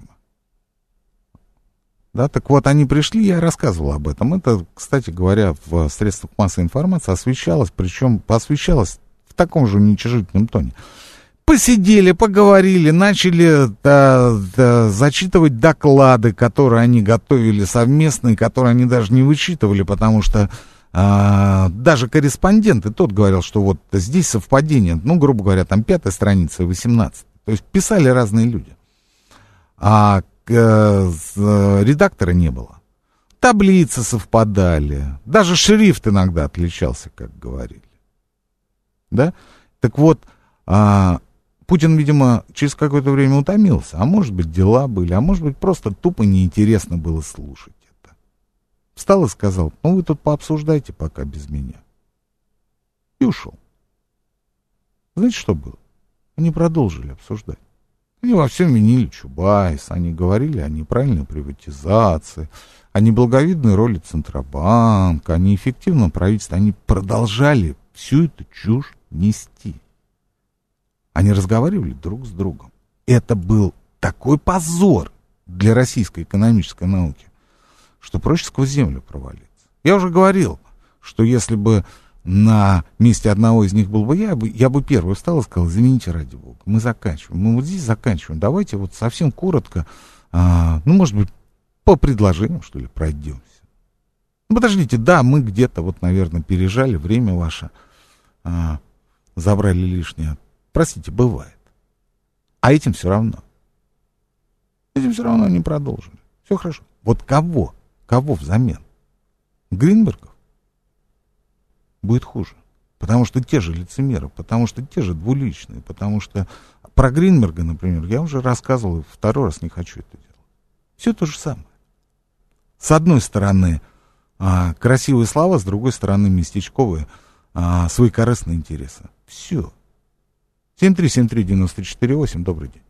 Да, так вот, они пришли, я рассказывал об этом. Это, кстати говоря, в средствах массовой информации освещалось, причем освещалось в таком же уничижительном тоне. Посидели, поговорили, начали да, да, зачитывать доклады, которые они готовили совместно, и которые они даже не вычитывали, потому что а, даже корреспондент, и тот говорил, что вот здесь совпадение, ну, грубо говоря, там пятая страница и восемнадцатая. То есть писали разные люди. А редактора не было. Таблицы совпадали. Даже шрифт иногда отличался, как говорили. Да? Так вот, а, Путин, видимо, через какое-то время утомился. А может быть, дела были, а может быть, просто тупо неинтересно было слушать это. Встал и сказал: ну, вы тут пообсуждайте пока без меня. И ушел. Знаете, что было? Они продолжили обсуждать. Они во всем винили Чубайса, они говорили о неправильной приватизации, о неблаговидной роли Центробанка, о неэффективном правительстве. Они продолжали всю эту чушь нести. Они разговаривали друг с другом. Это был такой позор для российской экономической науки, что проще сквозь землю провалиться. Я уже говорил, что если бы на месте одного из них был бы я, я бы первый встал и сказал: извините, ради бога, мы заканчиваем, мы вот здесь заканчиваем, давайте вот совсем коротко, а, ну, может быть, по предложениям, что ли, пройдемся. Ну, подождите, да, мы где-то, вот, наверное, пережали, время ваше, а, забрали лишнее. Простите, бывает. А этим все равно. Этим все равно не продолжили. Все хорошо. Вот кого? Кого взамен? Гринбергов? Будет хуже. Потому что те же лицемеры, потому что те же двуличные, потому что про Гринберга, например, я уже рассказывал, и второй раз не хочу это делать. Все то же самое. С одной стороны а, красивые слова, с другой стороны местечковые, а, свои корыстные интересы. Все. семь три семь три девять четыре восемь, добрый день.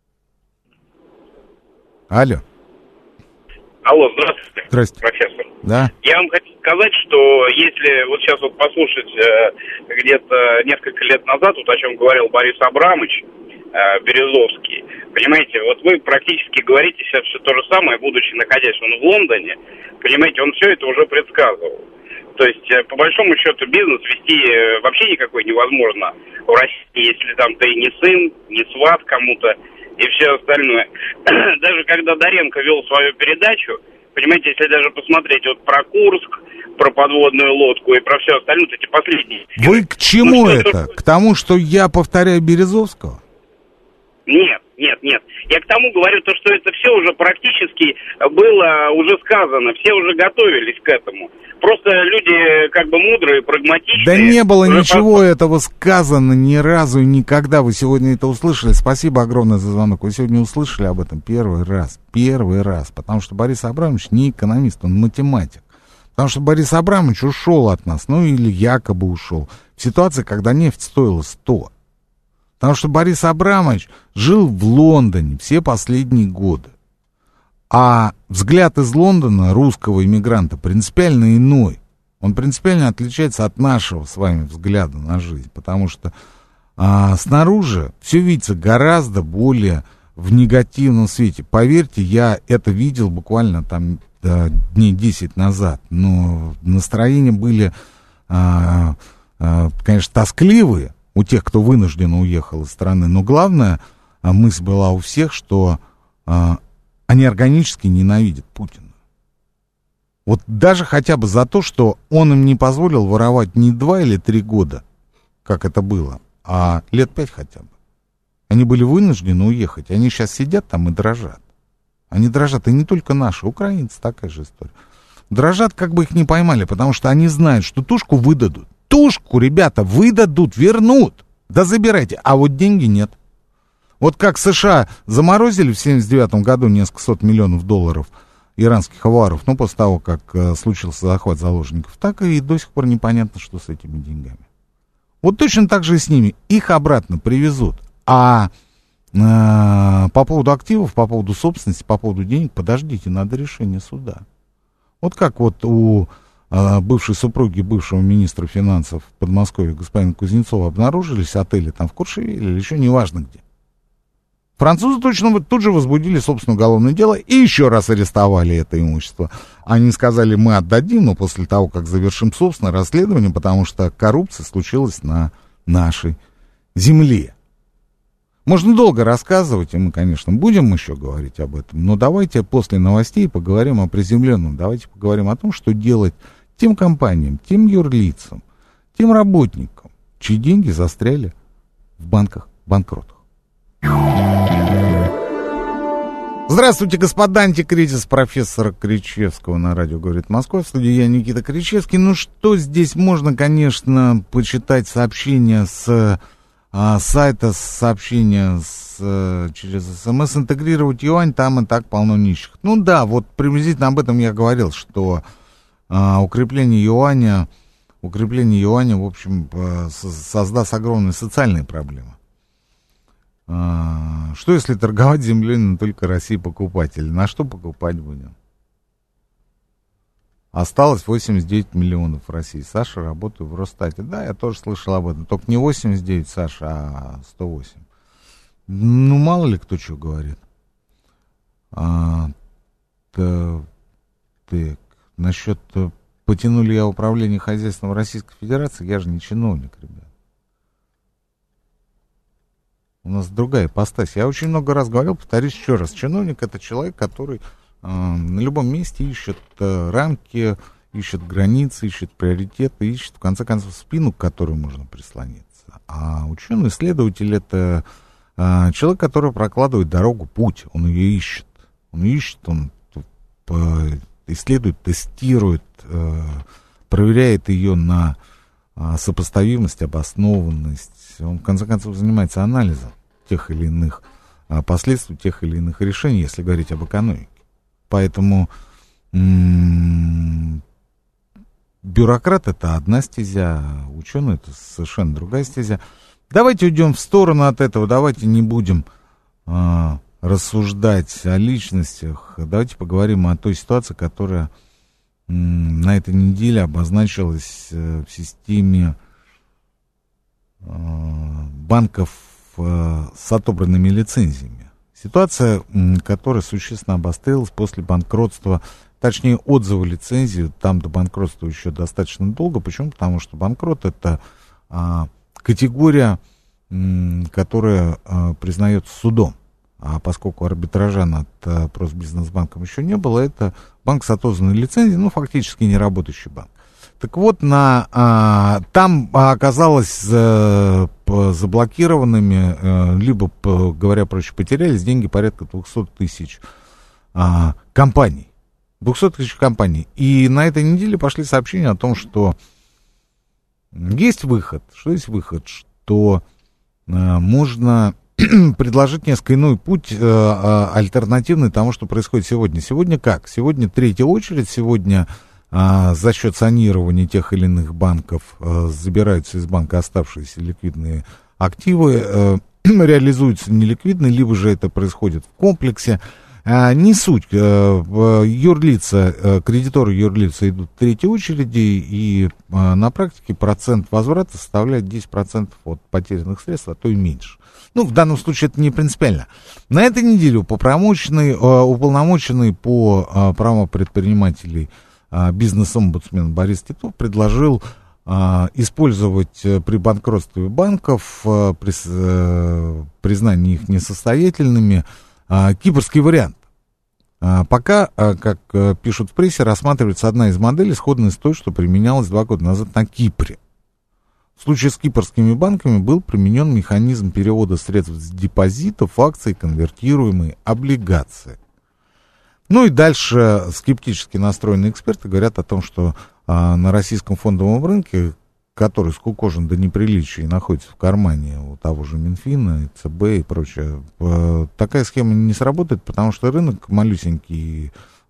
Алло. Алло, здравствуйте. Здравствуйте. Профессор. Да. Я вам хочу сказать, что если вот сейчас вот послушать э, где-то несколько лет назад, вот о чем говорил Борис Абрамович, э, Березовский, понимаете, вот вы практически говорите сейчас все то же самое, будучи находясь он в Лондоне, понимаете, он все это уже предсказывал. То есть, э, по большому счету, бизнес вести э, вообще никакой невозможно в России, если там ты не сын, не сват кому-то и все остальное. Даже когда Доренко вел свою передачу, понимаете, если даже посмотреть вот про Курск, про подводную лодку и про все остальное, вот эти последние... Вы к чему ну, это? Что... К тому, что я повторяю Березовского? Нет, нет, нет. Я к тому говорю, то, что это все уже практически было уже сказано, все уже готовились к этому. Просто люди как бы мудрые, прагматичные. Да не было ничего по... этого сказано ни разу и никогда. Вы сегодня это услышали. Спасибо огромное за звонок. Вы сегодня услышали об этом первый раз. Первый раз. Потому что Борис Абрамович не экономист, он математик. Потому что Борис Абрамович ушел от нас, ну или якобы ушел, в ситуации, когда нефть стоила сто. Потому что Борис Абрамович жил в Лондоне все последние годы. А взгляд из Лондона русского иммигранта принципиально иной. Он принципиально отличается от нашего с вами взгляда на жизнь. Потому что а, снаружи все видится гораздо более в негативном свете. Поверьте, я это видел буквально там да, дней десять назад. Но настроения были, а, а, конечно, тоскливые у тех, кто вынужденно уехал из страны. Но главная а, мысль была у всех, что... А, они органически ненавидят Путина. Вот даже хотя бы за то, что он им не позволил воровать не два или три года, как это было, а лет пять хотя бы. Они были вынуждены уехать. Они сейчас сидят там и дрожат. Они дрожат, и не только наши, украинцы, такая же история. Дрожат, как бы их не поймали, потому что они знают, что тушку выдадут. Тушку, ребята, выдадут, вернут. Да забирайте, а вот деньги нет. Вот как США заморозили в семьдесят девятом году несколько сот миллионов долларов иранских авуаров, ну, после того, как э, случился захват заложников, так и до сих пор непонятно, что с этими деньгами. Вот точно так же и с ними. Их обратно привезут. А э, по поводу активов, по поводу собственности, по поводу денег, подождите, надо решение суда. Вот как вот у э, бывшей супруги бывшего министра финансов Подмосковья господина Кузнецова обнаружились отели там в Куршевеле или еще неважно где. Французы точно тут же возбудили собственное уголовное дело и еще раз арестовали это имущество. Они сказали, мы отдадим, но после того, как завершим собственное расследование, потому что коррупция случилась на нашей земле. Можно долго рассказывать, и мы, конечно, будем еще говорить об этом, но давайте после новостей поговорим о приземленном. Давайте поговорим о том, что делать тем компаниям, тем юрлицам, тем работникам, чьи деньги застряли в банках банкротах. Здравствуйте, господа, антикризис профессора Кричевского на радио «Говорит Москва». В студии я, Никита Кричевский. Ну что здесь можно, конечно, почитать сообщения с а, сайта, сообщения с, а, через СМС, интегрировать юань, там и так полно нищих. Ну да, вот приблизительно об этом я говорил, что а, укрепление юаня, укрепление юаня, в общем, а, создаст огромные социальные проблемы. А, что если торговать землей, но только России покупатели? На что покупать будем? Осталось восемьдесят девять миллионов в России. Саша, работаю в Росстате. Да, я тоже слышал об этом. Только не восемьдесят девять, Саша, а сто восемь. Ну, мало ли кто что говорит. А, так, так, насчет потянули я управление хозяйством Российской Федерации, я же не чиновник, ребят. У нас другая ипостась. Я очень много раз говорил, повторюсь еще раз. Чиновник — это человек, который э, на любом месте ищет э, рамки, ищет границы, ищет приоритеты, ищет, в конце концов, спину, к которой можно прислониться. А ученый-исследователь — это э, человек, который прокладывает дорогу, путь. Он ее ищет. Он ищет, он э, исследует, тестирует, э, проверяет ее на э, сопоставимость, обоснованность. Он, в конце концов, занимается анализом тех или иных а, последствий, тех или иных решений, если говорить об экономике. Поэтому м- бюрократ — это одна стезя, ученый — это совершенно другая стезя. Давайте уйдем в сторону от этого, давайте не будем а, рассуждать о личностях, давайте поговорим о той ситуации, которая м- на этой неделе обозначилась а, в системе банков с отобранными лицензиями. Ситуация, которая существенно обострилась после банкротства, точнее отзывы лицензии, там до банкротства еще достаточно долго. Почему? Потому что банкрот — это а, категория, м, которая а, признается судом. А поскольку арбитража над а, Просбизнесбанком еще не было, это банк с отозванной лицензией, ну, фактически не работающий банк. Так вот, на, а, там оказалось а, заблокированными, а, либо, говоря проще, потерялись деньги порядка двести тысяч а, компаний. двести тысяч компаний. И на этой неделе пошли сообщения о том, что есть выход. Что есть выход? Что а, можно предложить несколько иной путь, а, а, альтернативный тому, что происходит сегодня. Сегодня как? Сегодня третья очередь, сегодня... А, за счет санирования тех или иных банков а, забираются из банка оставшиеся ликвидные активы, а, реализуются неликвидные, либо же это происходит в комплексе. А, не суть. А, юрлица, а, кредиторы юрлица идут в третьей очереди, и а, на практике процент возврата составляет десять процентов от потерянных средств, а то и меньше. Ну, в данном случае это не принципиально. На этой неделе уполномоченный, а, уполномоченный по а, правам предпринимателей бизнес-омбудсмен Борис Титов предложил а, использовать а, при банкротстве банков, а, при а, признании их несостоятельными, а, кипрский вариант. А, пока, а, как а, пишут в прессе, рассматривается одна из моделей, сходная с той, что применялась два года назад на Кипре. В случае с кипрскими банками был применен механизм перевода средств с депозитов в акции, конвертируемые облигации. Ну и дальше скептически настроенные эксперты говорят о том, что а, на российском фондовом рынке, который скукожен до неприличия и находится в кармане у того же Минфина, ЦБ и прочее, а, такая схема не сработает, потому что рынок малюсенький,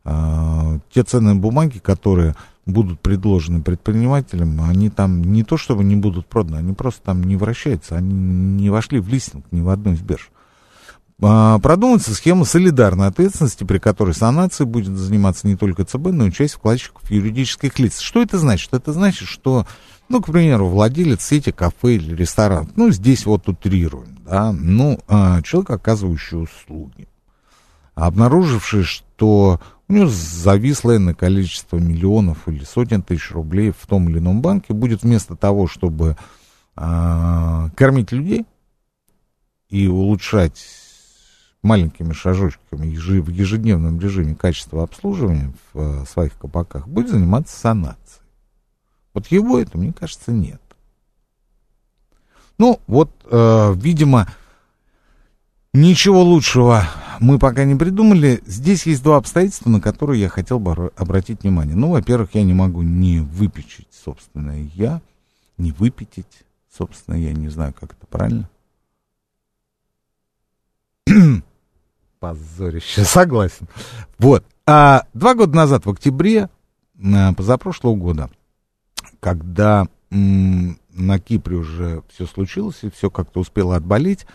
э, те ценные бумаги, которые будут предложены предпринимателям, они там не то чтобы не будут проданы, они просто там не вращаются, они не вошли в листинг ни в одну из бирж. Продумывается схема солидарной ответственности, при которой санацией будет заниматься не только ЦБ, но и часть вкладчиков юридических лиц. Что это значит? Это значит, что, ну, к примеру, владелец сети кафе или ресторана, ну, здесь вот утрируем, да, ну, человек, оказывающий услуги, обнаруживший, что у него зависло иное количество миллионов или сотен тысяч рублей в том или ином банке, будет вместо того, чтобы а, кормить людей и улучшать маленькими шажочками в ежедневном режиме качество обслуживания в своих кабаках, будет заниматься санацией. Вот его это, мне кажется, нет. Ну, вот, э, видимо, ничего лучшего мы пока не придумали. Здесь есть два обстоятельства, на которые я хотел бы обратить внимание. Ну, во-первых, я не могу не выпечить собственное я, не выпятить собственное я, не знаю, как это правильно. Позорище, согласен. Вот. А два года назад, в октябре позапрошлого года, когда м, на Кипре уже все случилось и все как-то успело отболеть,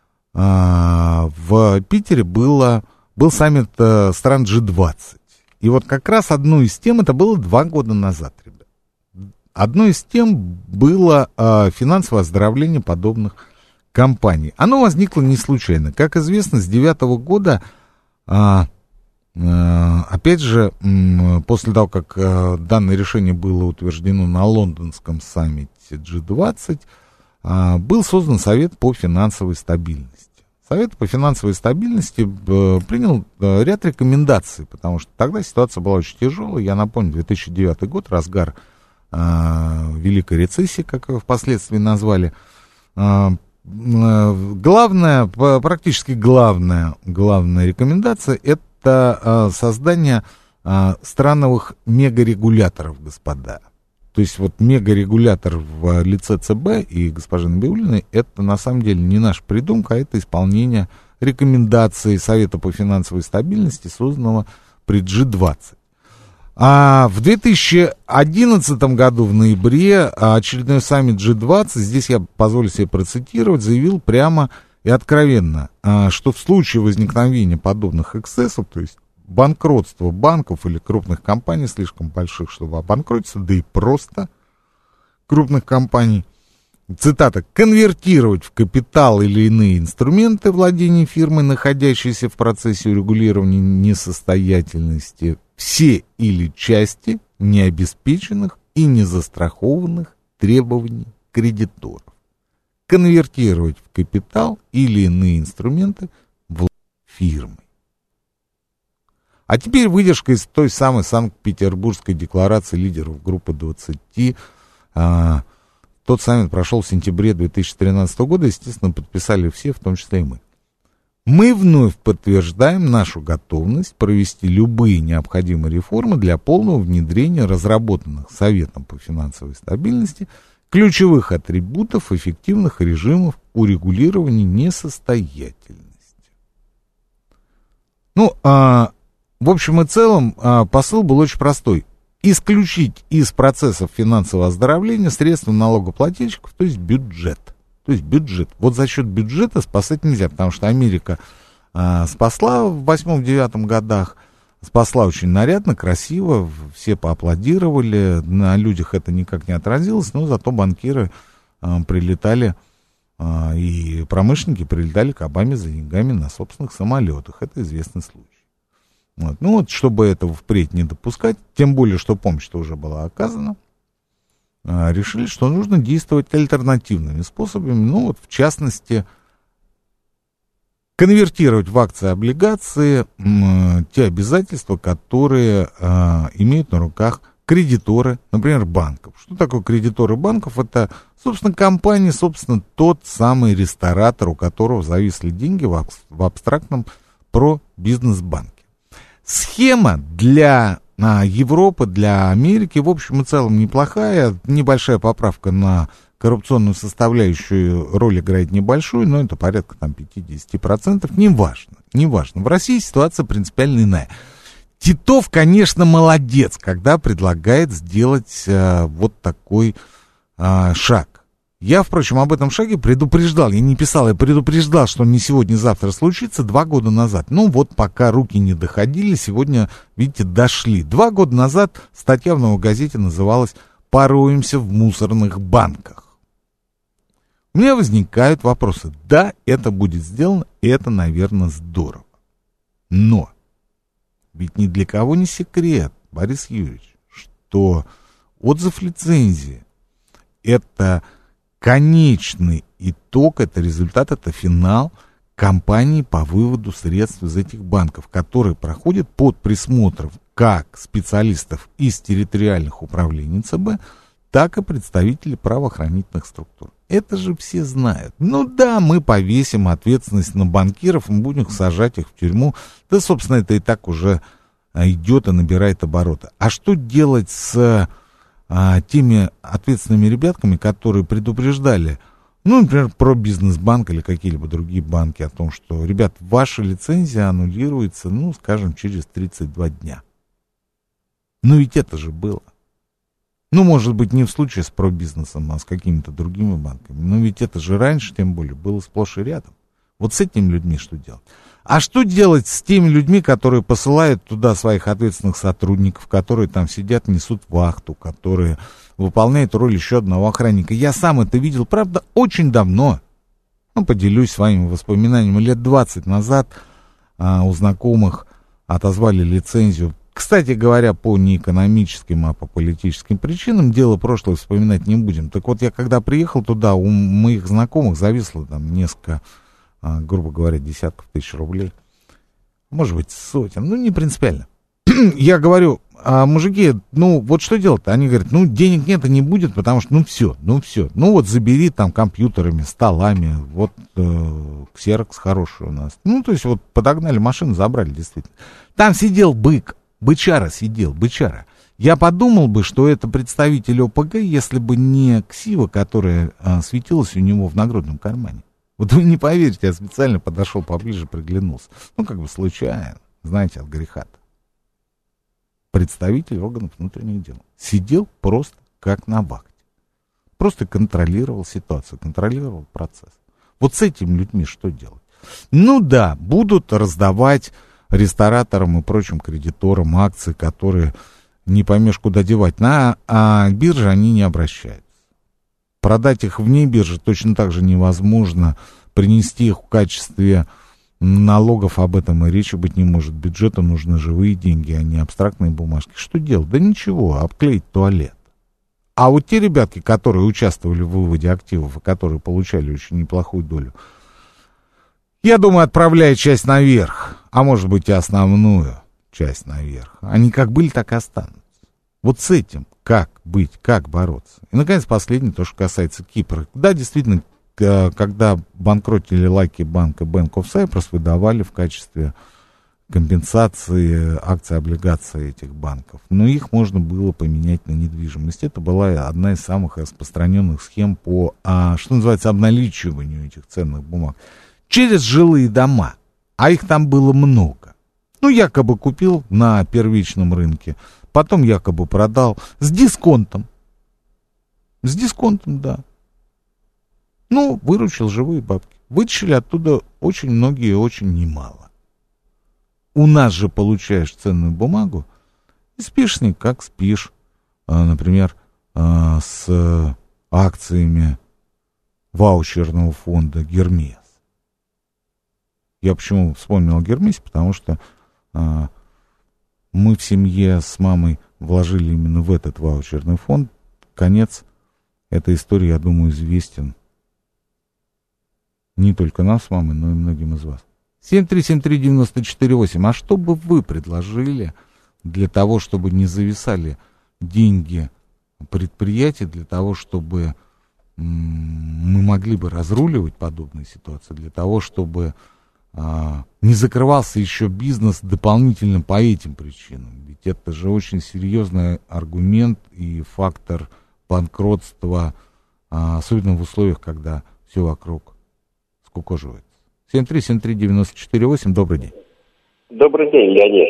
а, в Питере было, был саммит а, стран джи двадцать. И вот как раз одну из тем, это было два года назад, ребят. Одной из тем было а, финансовое оздоровление подобных компаний. Оно возникло не случайно. Как известно, с девятого года, а, а, опять же, м, после того, как а, данное решение было утверждено на лондонском саммите джи двадцать, а, был создан Совет по финансовой стабильности. Совет по финансовой стабильности а, принял а, ряд рекомендаций, потому что тогда ситуация была очень тяжелая. Я напомню, две тысячи девятый год, разгар а, Великой рецессии, как ее впоследствии назвали. а, Главная, практически главная, главная рекомендация — это а, создание а, страновых мегарегуляторов, господа. То есть вот мегарегулятор в лице ЦБ и госпожи Набиуллиной — это на самом деле не наша придумка, а это исполнение рекомендаций Совета по финансовой стабильности, созданного при джи двадцать. А в две тысячи одиннадцатом году в ноябре очередной саммит джи двадцать, здесь я позволю себе процитировать, заявил прямо и откровенно, что в случае возникновения подобных эксцессов, то есть банкротства банков или крупных компаний, слишком больших, чтобы обанкротиться, да и просто крупных компаний, цитата, конвертировать в капитал или иные инструменты владения фирмой, находящейся в процессе урегулирования несостоятельности, все или части необеспеченных и незастрахованных требований кредиторов. Конвертировать в капитал или иные инструменты в фирмы. А теперь выдержка из той самой Санкт-Петербургской декларации лидеров группы двадцати. А, тот саммит прошел в сентябре две тысячи тринадцатого года, естественно, подписали все, в том числе и мы. Мы вновь подтверждаем нашу готовность провести любые необходимые реформы для полного внедрения разработанных Советом по финансовой стабильности ключевых атрибутов эффективных режимов урегулирования несостоятельности. Ну, а, в общем и целом, а, посыл был очень простой. Исключить из процессов финансового оздоровления средства налогоплательщиков, то есть бюджет. То есть бюджет. Вот за счет бюджета спасать нельзя, потому что Америка а, спасла в восьмом-девятом годах, спасла очень нарядно, красиво, все поаплодировали, на людях это никак не отразилось, но зато банкиры а, прилетали, а, и промышленники прилетали к Обаме за деньгами на собственных самолетах. Это известный случай. Вот. Ну вот, чтобы этого впредь не допускать, тем более, что помощь-то уже была оказана, решили, что нужно действовать альтернативными способами, ну вот в частности конвертировать в акции и облигации м, те обязательства, которые а, имеют на руках кредиторы, например, банков. Что такое кредиторы банков? Это, собственно, компания, собственно, тот самый ресторатор, у которого зависли деньги в, в абстрактном про-бизнес-банке. Схема для Европы, для Америки, в общем и целом, неплохая. Небольшая поправка на коррупционную составляющую роль играет небольшую, но это порядка там пятьдесят процентов. Неважно, неважно. В России ситуация принципиально иная. Титов, конечно, молодец, когда предлагает сделать а, вот такой а, шаг. Я, впрочем, об этом шаге предупреждал, я не писал, я предупреждал, что он не сегодня-завтра случится два года назад. Ну вот пока руки не доходили, сегодня, видите, дошли. Два года назад статья в «Новой газете» называлась «Пороемся в мусорных банках». У меня возникают вопросы. Да, это будет сделано, и это, наверное, здорово. Но ведь ни для кого не секрет, Борис Юрьевич, что отзыв лицензии — это конечный итог, это результат, это финал кампании по выводу средств из этих банков, которые проходят под присмотром как специалистов из территориальных управлений ЦБ, так и представителей правоохранительных структур. Это же все знают. Ну да, мы повесим ответственность на банкиров, мы будем сажать их в тюрьму. Да, собственно, это и так уже идет и набирает обороты. А что делать с а, теми ответственными ребятками, которые предупреждали, ну, например, про Бизнесбанк или какие-либо другие банки о том, что, ребят, ваша лицензия аннулируется, ну, скажем, через тридцать два дня. Ну, ведь это же было. Ну, может быть, не в случае с пробизнесом, а с какими-то другими банками. Но ведь это же раньше, тем более, было сплошь и рядом. Вот с этими людьми что делать? А что делать с теми людьми, которые посылают туда своих ответственных сотрудников, которые там сидят, несут вахту, которые выполняют роль еще одного охранника? Я сам это видел, правда, очень давно. Ну, поделюсь своими воспоминаниями. Лет двадцать назад а, у знакомых отозвали лицензию. Кстати говоря, по не экономическим, а по политическим причинам, дело прошлое вспоминать не будем. Так вот, я когда приехал туда, у моих знакомых зависло там несколько, а, грубо говоря, десятков тысяч рублей. Может быть, сотен, ну, не принципиально. Я говорю, а, мужики, ну, вот что делать-то? Они говорят, ну, денег нет и не будет, потому что, ну, все, ну, все. Ну, вот забери там компьютерами, столами, вот э, ксерокс хороший у нас. Ну, то есть, вот подогнали машину, забрали, действительно. Там сидел бык. Бычара сидел, бычара. Я подумал бы, что это представитель ОПГ, если бы не ксива, которая а, светилась у него в нагрудном кармане. Вот вы не поверите, я специально подошел поближе, приглянулся. Ну, как бы случайно, знаете, от греха-то. Представитель органов внутренних дел. Сидел просто как на вахте. Просто контролировал ситуацию, контролировал процесс. Вот с этими людьми что делать? Ну да, будут раздавать рестораторам и прочим кредиторам акции, которые не поймешь, куда девать. На а бирже они не обращаются. Продать их вне биржи точно так же невозможно. Принести их в качестве налогов об этом и речи быть не может. Бюджету нужны живые деньги, а не абстрактные бумажки. Что делать? Да ничего, обклеить туалет. А вот те ребятки, которые участвовали в выводе активов и которые получали очень неплохую долю, я думаю, отправляя часть наверх, а может быть и основную часть наверх. Они как были, так и останутся. Вот с этим как быть, как бороться. И, наконец, последнее, то, что касается Кипра. Да, действительно, когда банкротили Lucky Bank и Bank of Cyprus, выдавали в качестве компенсации акции, облигации этих банков. Но их можно было поменять на недвижимость. Это была одна из самых распространенных схем по, а, что называется, обналичиванию этих ценных бумаг. Через жилые дома, а их там было много. Ну, якобы купил на первичном рынке, потом якобы продал с дисконтом. С дисконтом, да. Ну, выручил живые бабки. Вытащили оттуда очень многие, очень немало. У нас же получаешь ценную бумагу и спишь с ней, как спишь, например, с акциями ваучерного фонда «Гермес». Я почему вспомнил о Гермесе, потому что а, мы в семье с мамой вложили именно в этот ваучерный фонд. Конец этой истории, я думаю, известен не только нам с мамой, но и многим из вас. семь три семь три девять четыре восемь. А что бы вы предложили для того, чтобы не зависали деньги предприятий, для того, чтобы м- мы могли бы разруливать подобные ситуации, для того, чтобы а, не закрывался еще бизнес дополнительно по этим причинам. Ведь это же очень серьезный аргумент и фактор банкротства, а, особенно в условиях, когда все вокруг скукоживается. семь три семь три девять четыре восемь, добрый день. Добрый день, Леонид.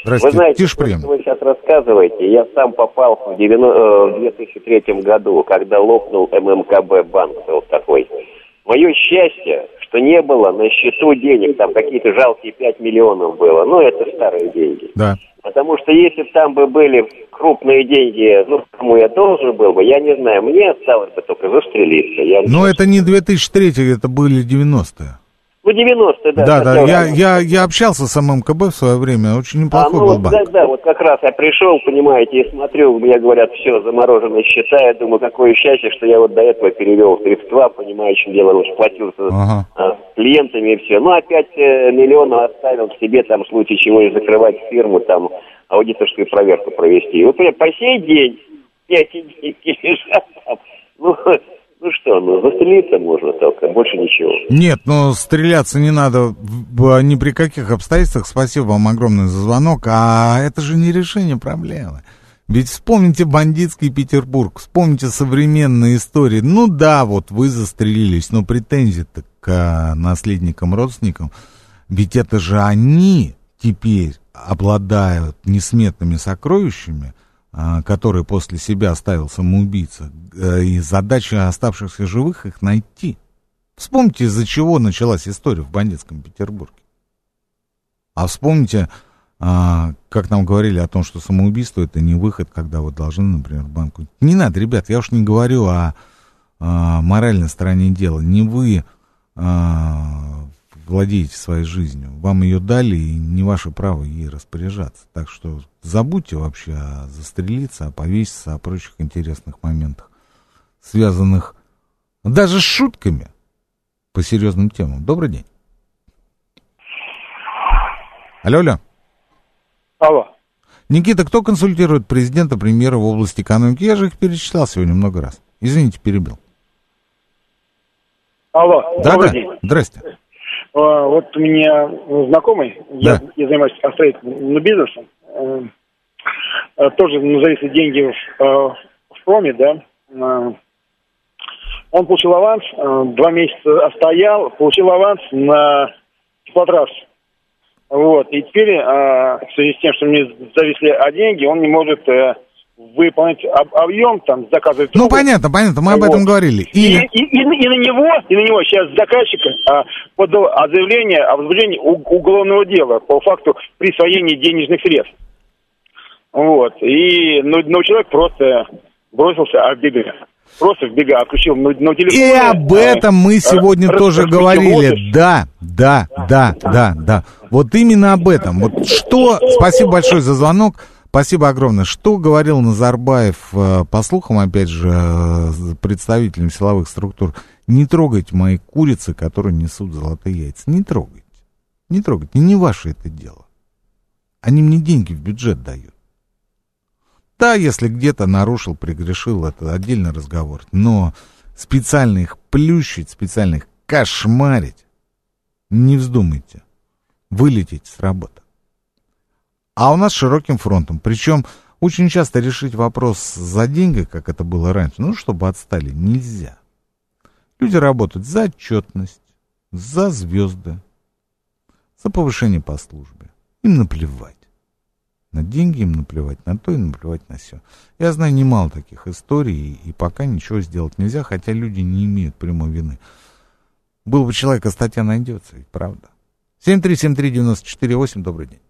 Здрасте. Вы знаете, Тише то, прием. что вы сейчас рассказываете, я сам попал в две тысячи третьем году, когда лопнул эм эм ка бэ банк, вот такой. Мое счастье, что не было на счету денег, там какие-то жалкие пять миллионов было, ну это старые деньги. Да. Потому что если бы там бы были крупные деньги, ну, кому я должен был бы, я не знаю, мне осталось бы только застрелиться. Я Но это не две тысячи третий, это были девяностые. Ну, девяностые, да. Да, да, я, я, я общался с эм эм ка бэ в свое время, очень неплохой а, ну, был вот, банк. Да, да, вот как раз я пришел, понимаете, и смотрю, мне говорят, все, замороженные счета, я думаю, какое счастье, что я вот до этого перевел средства, понимаю, чем дело, уж платился ага. а, с клиентами и все. Ну, опять э, миллионов оставил к себе, там, в случае чего, и закрывать фирму, там, аудиторскую проверку провести. И вот, по сей день эти деньги лежат там, ну... Ну что, ну застрелиться можно только, больше ничего. Нет, но стреляться не надо ни при каких обстоятельствах. Спасибо вам огромное за звонок. А это же не решение проблемы. Ведь вспомните бандитский Петербург, вспомните современные истории. Ну да, вот вы застрелились, но претензии-то к наследникам, родственникам. Ведь это же они теперь обладают несметными сокровищами, который после себя оставил самоубийца, и задача оставшихся живых их найти. Вспомните, из-за чего началась история в бандитском Петербурге. А вспомните, как нам говорили о том, что самоубийство это не выход, когда вы должны, например, банку... Не надо, ребят, я уж не говорю о, о моральной стороне дела. Не вы владеете своей жизнью. Вам ее дали, и не ваше право ей распоряжаться. Так что забудьте вообще о застрелиться, о повеситься, о прочих интересных моментах, связанных даже с шутками по серьезным темам. Добрый день. Алло, алло. Алло. Никита, кто консультирует президента, премьера в области экономики? Я же их перечислял сегодня много раз. Извините, перебил. Алло. Да, да. День. Здрасте. А, вот у меня знакомый, да. я, я занимаюсь строительным бизнесом, а, тоже ну, зависят деньги в, а, в проме, да. А, он получил аванс, а, два месяца стоял, получил аванс на теплотрассу. Вот, и теперь, а, в связи с тем, что мне зависли от деньги, он не может а, выполнить об, объем, там, заказывать... Ну, понятно, понятно, мы об вот. этом говорили. И... И, и, и, и на него, и на него сейчас заказчик а, подал заявление о возбуждении уголовного дела по факту присвоения денежных средств. Вот, и, ну, ну человек просто бросился в бега. Просто в бега, отключил на, на телефон. И об этом а, мы сегодня а, тоже говорили. Да, да, да, да, да. Вот именно об этом. Вот что... Спасибо большое за звонок. Спасибо огромное. Что говорил Назарбаев, по слухам, опять же, представителям силовых структур? Не трогайте мои курицы, которые несут золотые яйца. Не трогайте. Не трогайте. Не ваше это дело. Они мне деньги в бюджет дают. Да, если где-то нарушил, прегрешил, это отдельный разговор. Но специально их плющить, специально их кошмарить, не вздумайте. Вылететь с работы. А у нас широким фронтом. Причем очень часто решить вопрос за деньги, как это было раньше, ну, чтобы отстали, нельзя. Люди работают за отчетность, за звезды, за повышение по службе. Им наплевать. На деньги им наплевать, на то и наплевать на все. Я знаю немало таких историй, и пока ничего сделать нельзя, хотя люди не имеют прямой вины. Был бы человека, статья найдется, ведь правда. семь три семь три девять четыре восемь, добрый день.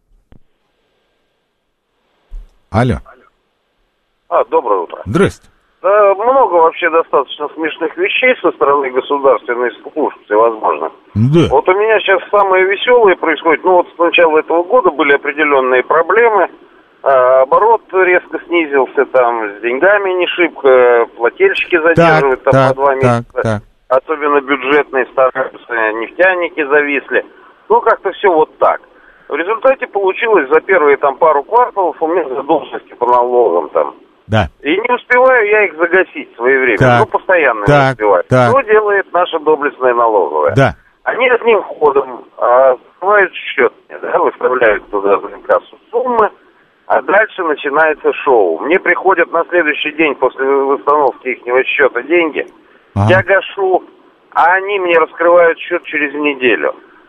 Алло. А, доброе утро. Здрасте. Да, много вообще достаточно смешных вещей со стороны государственной службы всевозможных. Да. Вот у меня сейчас самое веселое происходит. Ну вот с начала этого года были определенные проблемы. А, оборот резко снизился, там с деньгами не шибко, плательщики задерживают так, там так, по два месяца. Так, так. Особенно бюджетные стараются, нефтяники зависли. Ну как-то все вот так. В результате получилось за первые там пару кварталов у меня задолженности по налогам там. Да. И не успеваю я их загасить своевременно. Так, ну, постоянно так, не успеваю. Так. Что делает наша доблестная налоговая? Да. Они одним ходом открывают счет, да, выставляют туда за инкассу суммы, а дальше начинается шоу. Мне приходят на следующий день после выстановки ихнего счета деньги, ага. Я гашу, а они мне раскрывают счет через неделю.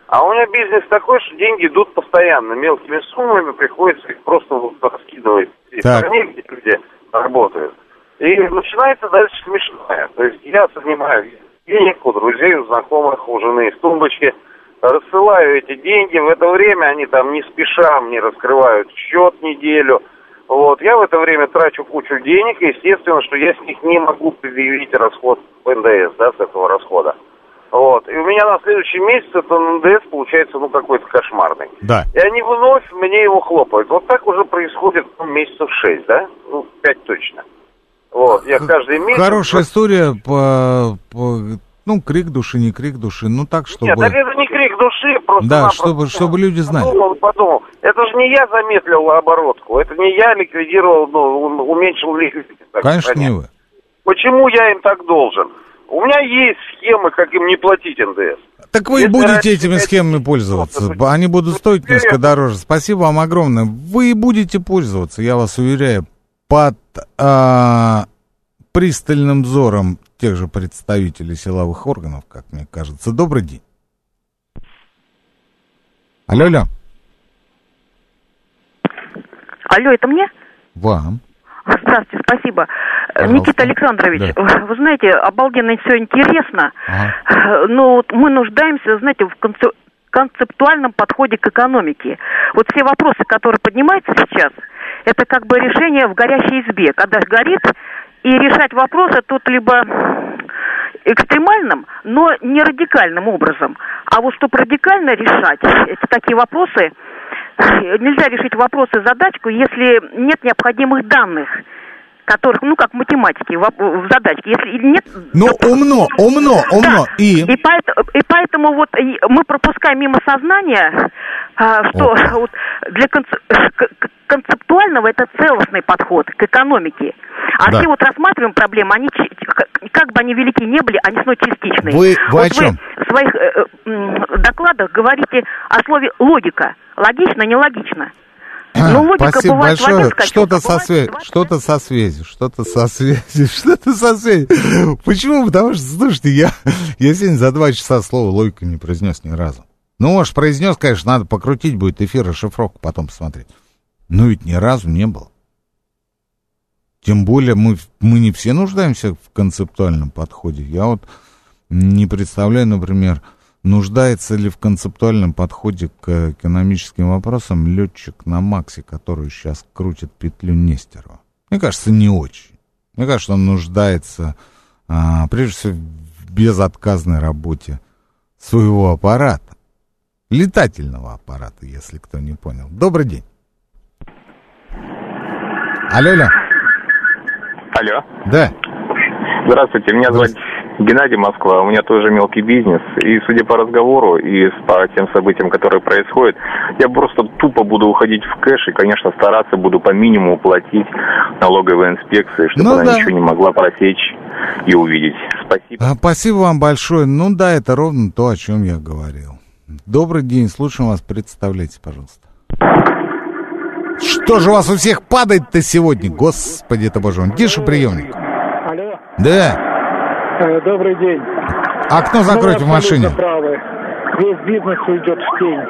А у меня бизнес такой, что деньги идут постоянно, мелкими суммами, приходится их просто вот раскидывать в стране, где люди работают. И начинается дальше смешное. То есть я занимаю денег у друзей, у знакомых, у жены из тумбочки, рассылаю эти деньги, в это время они там не спеша мне раскрывают счет неделю. Вот, я в это время трачу кучу денег, и естественно, что я с них не могу предъявить расход по эн дэ эс, да, с этого расхода. Вот, и у меня на следующий месяц этот эн дэ эс получается, ну, какой-то кошмарный. Да. И они вновь мне его хлопают. Вот так уже происходит, ну, месяцев шесть, да? Ну, пять точно. Вот, я каждый месяц... Хорошая история по, по... Ну, крик души, не крик души, ну так, чтобы... Нет, так это не крик души, просто... Да, чтобы, чтобы люди знали. Подумал, подумал. Это же не я замедлил оборотку, это не я ликвидировал, ну, уменьшил ликвидность. Конечно, не вы. Почему я им так должен? У меня есть схемы, как им не платить эн дэ эс. Так вы Если будете этими схемами пользоваться, они будут стоить несколько дороже. Спасибо вам огромное. Вы будете пользоваться, я вас уверяю, под а, пристальным взором тех же представителей силовых органов, как мне кажется. Добрый день. Алло, алло. Алло, это мне? Вам. Здравствуйте, спасибо. Пожалуйста. Никита Александрович, да. Вы знаете, обалденно все интересно, ага. но вот мы нуждаемся, знаете, в концеп- концептуальном подходе к экономике. Вот все вопросы, которые поднимаются сейчас, это как бы решение в горящей избе, когда горит, и решать вопросы тут либо экстремальным, но не радикальным образом. А вот чтобы радикально решать эти такие вопросы, нельзя решить вопросы задачку, если нет необходимых данных, которых, ну, как в математике, в, в задачке, если нет... Ну, умно, умно, умно, да. и... И поэтому, и поэтому вот мы пропускаем мимо сознания, что вот для концептуального это целостный подход к экономике. А да. все вот рассматриваем проблемы, они, как бы они велики не были, они снова частичные. Вы, вы вот о чем? Вы в своих э, э, докладах говорите о слове «логика». Логично, нелогично. Ну, логика спасибо бывает большое. скачок, Что-то со связью, что-то со связью, что-то со связью, что-то со связью. Почему? Потому что, слушайте, я, я сегодня за два часа слово «логика» не произнес ни разу. Ну, может, произнес, конечно, надо покрутить будет эфир, расшифровку потом посмотреть. Но ведь ни разу не было. Тем более мы, мы не все нуждаемся в концептуальном подходе. Я вот не представляю, например, нуждается ли в концептуальном подходе к экономическим вопросам летчик на Максе, который сейчас крутит петлю Нестерова. Мне кажется, не очень. Мне кажется, он нуждается, а, прежде всего, в безотказной работе своего аппарата. Летательного аппарата, если кто не понял. Добрый день. Алло, алло. Алло. Да. Здравствуйте, меня зовут Геннадий, Москва. У меня тоже мелкий бизнес. И судя по разговору и по тем событиям, которые происходят, я просто тупо буду уходить в кэш и, конечно, стараться буду по минимуму платить налоговой инспекции, чтобы ну, она да. ничего не могла просечь и увидеть. Спасибо. А, спасибо вам большое. Ну да, это ровно то, о чем я говорил. Добрый день, слушаем вас. Представляйте, пожалуйста. Что же у вас у всех падает-то сегодня? Господи, это боже мой. Тише приемник. Алло. Да. Добрый день. Окно закройте в машине. Правы. Весь бизнес уйдет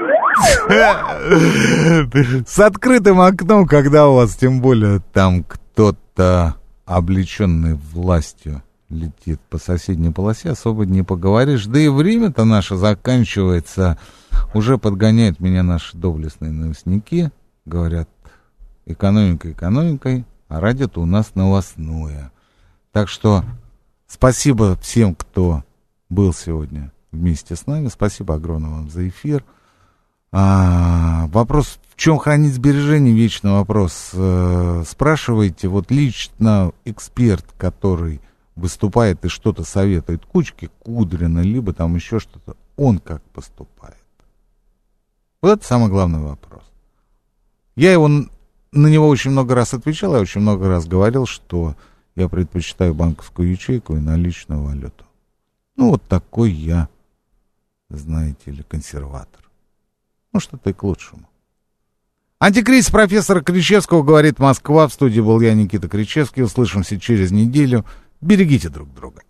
в тень. С открытым окном, когда у вас, тем более, там кто-то, облеченный властью, летит по соседней полосе, особо не поговоришь. Да и время-то наше заканчивается. Уже подгоняют меня наши доблестные новостники. Говорят, экономика экономикой, а радио-то у нас новостное. Так что спасибо всем, кто был сегодня вместе с нами. Спасибо огромное вам за эфир. А, вопрос, в чем хранить сбережения, вечный вопрос. Э, спрашивайте, вот лично эксперт, который выступает и что-то советует Кучке, Кудрина, либо там еще что-то, он как поступает? Вот это самый главный вопрос. Я его, на него очень много раз отвечал, я очень много раз говорил, что я предпочитаю банковскую ячейку и наличную валюту. Ну, вот такой я, знаете ли, консерватор. Ну, что-то и к лучшему. Антикризис профессора Кричевского, говорит Москва. В студии был я, Никита Кричевский. Услышимся через неделю. Берегите друг друга.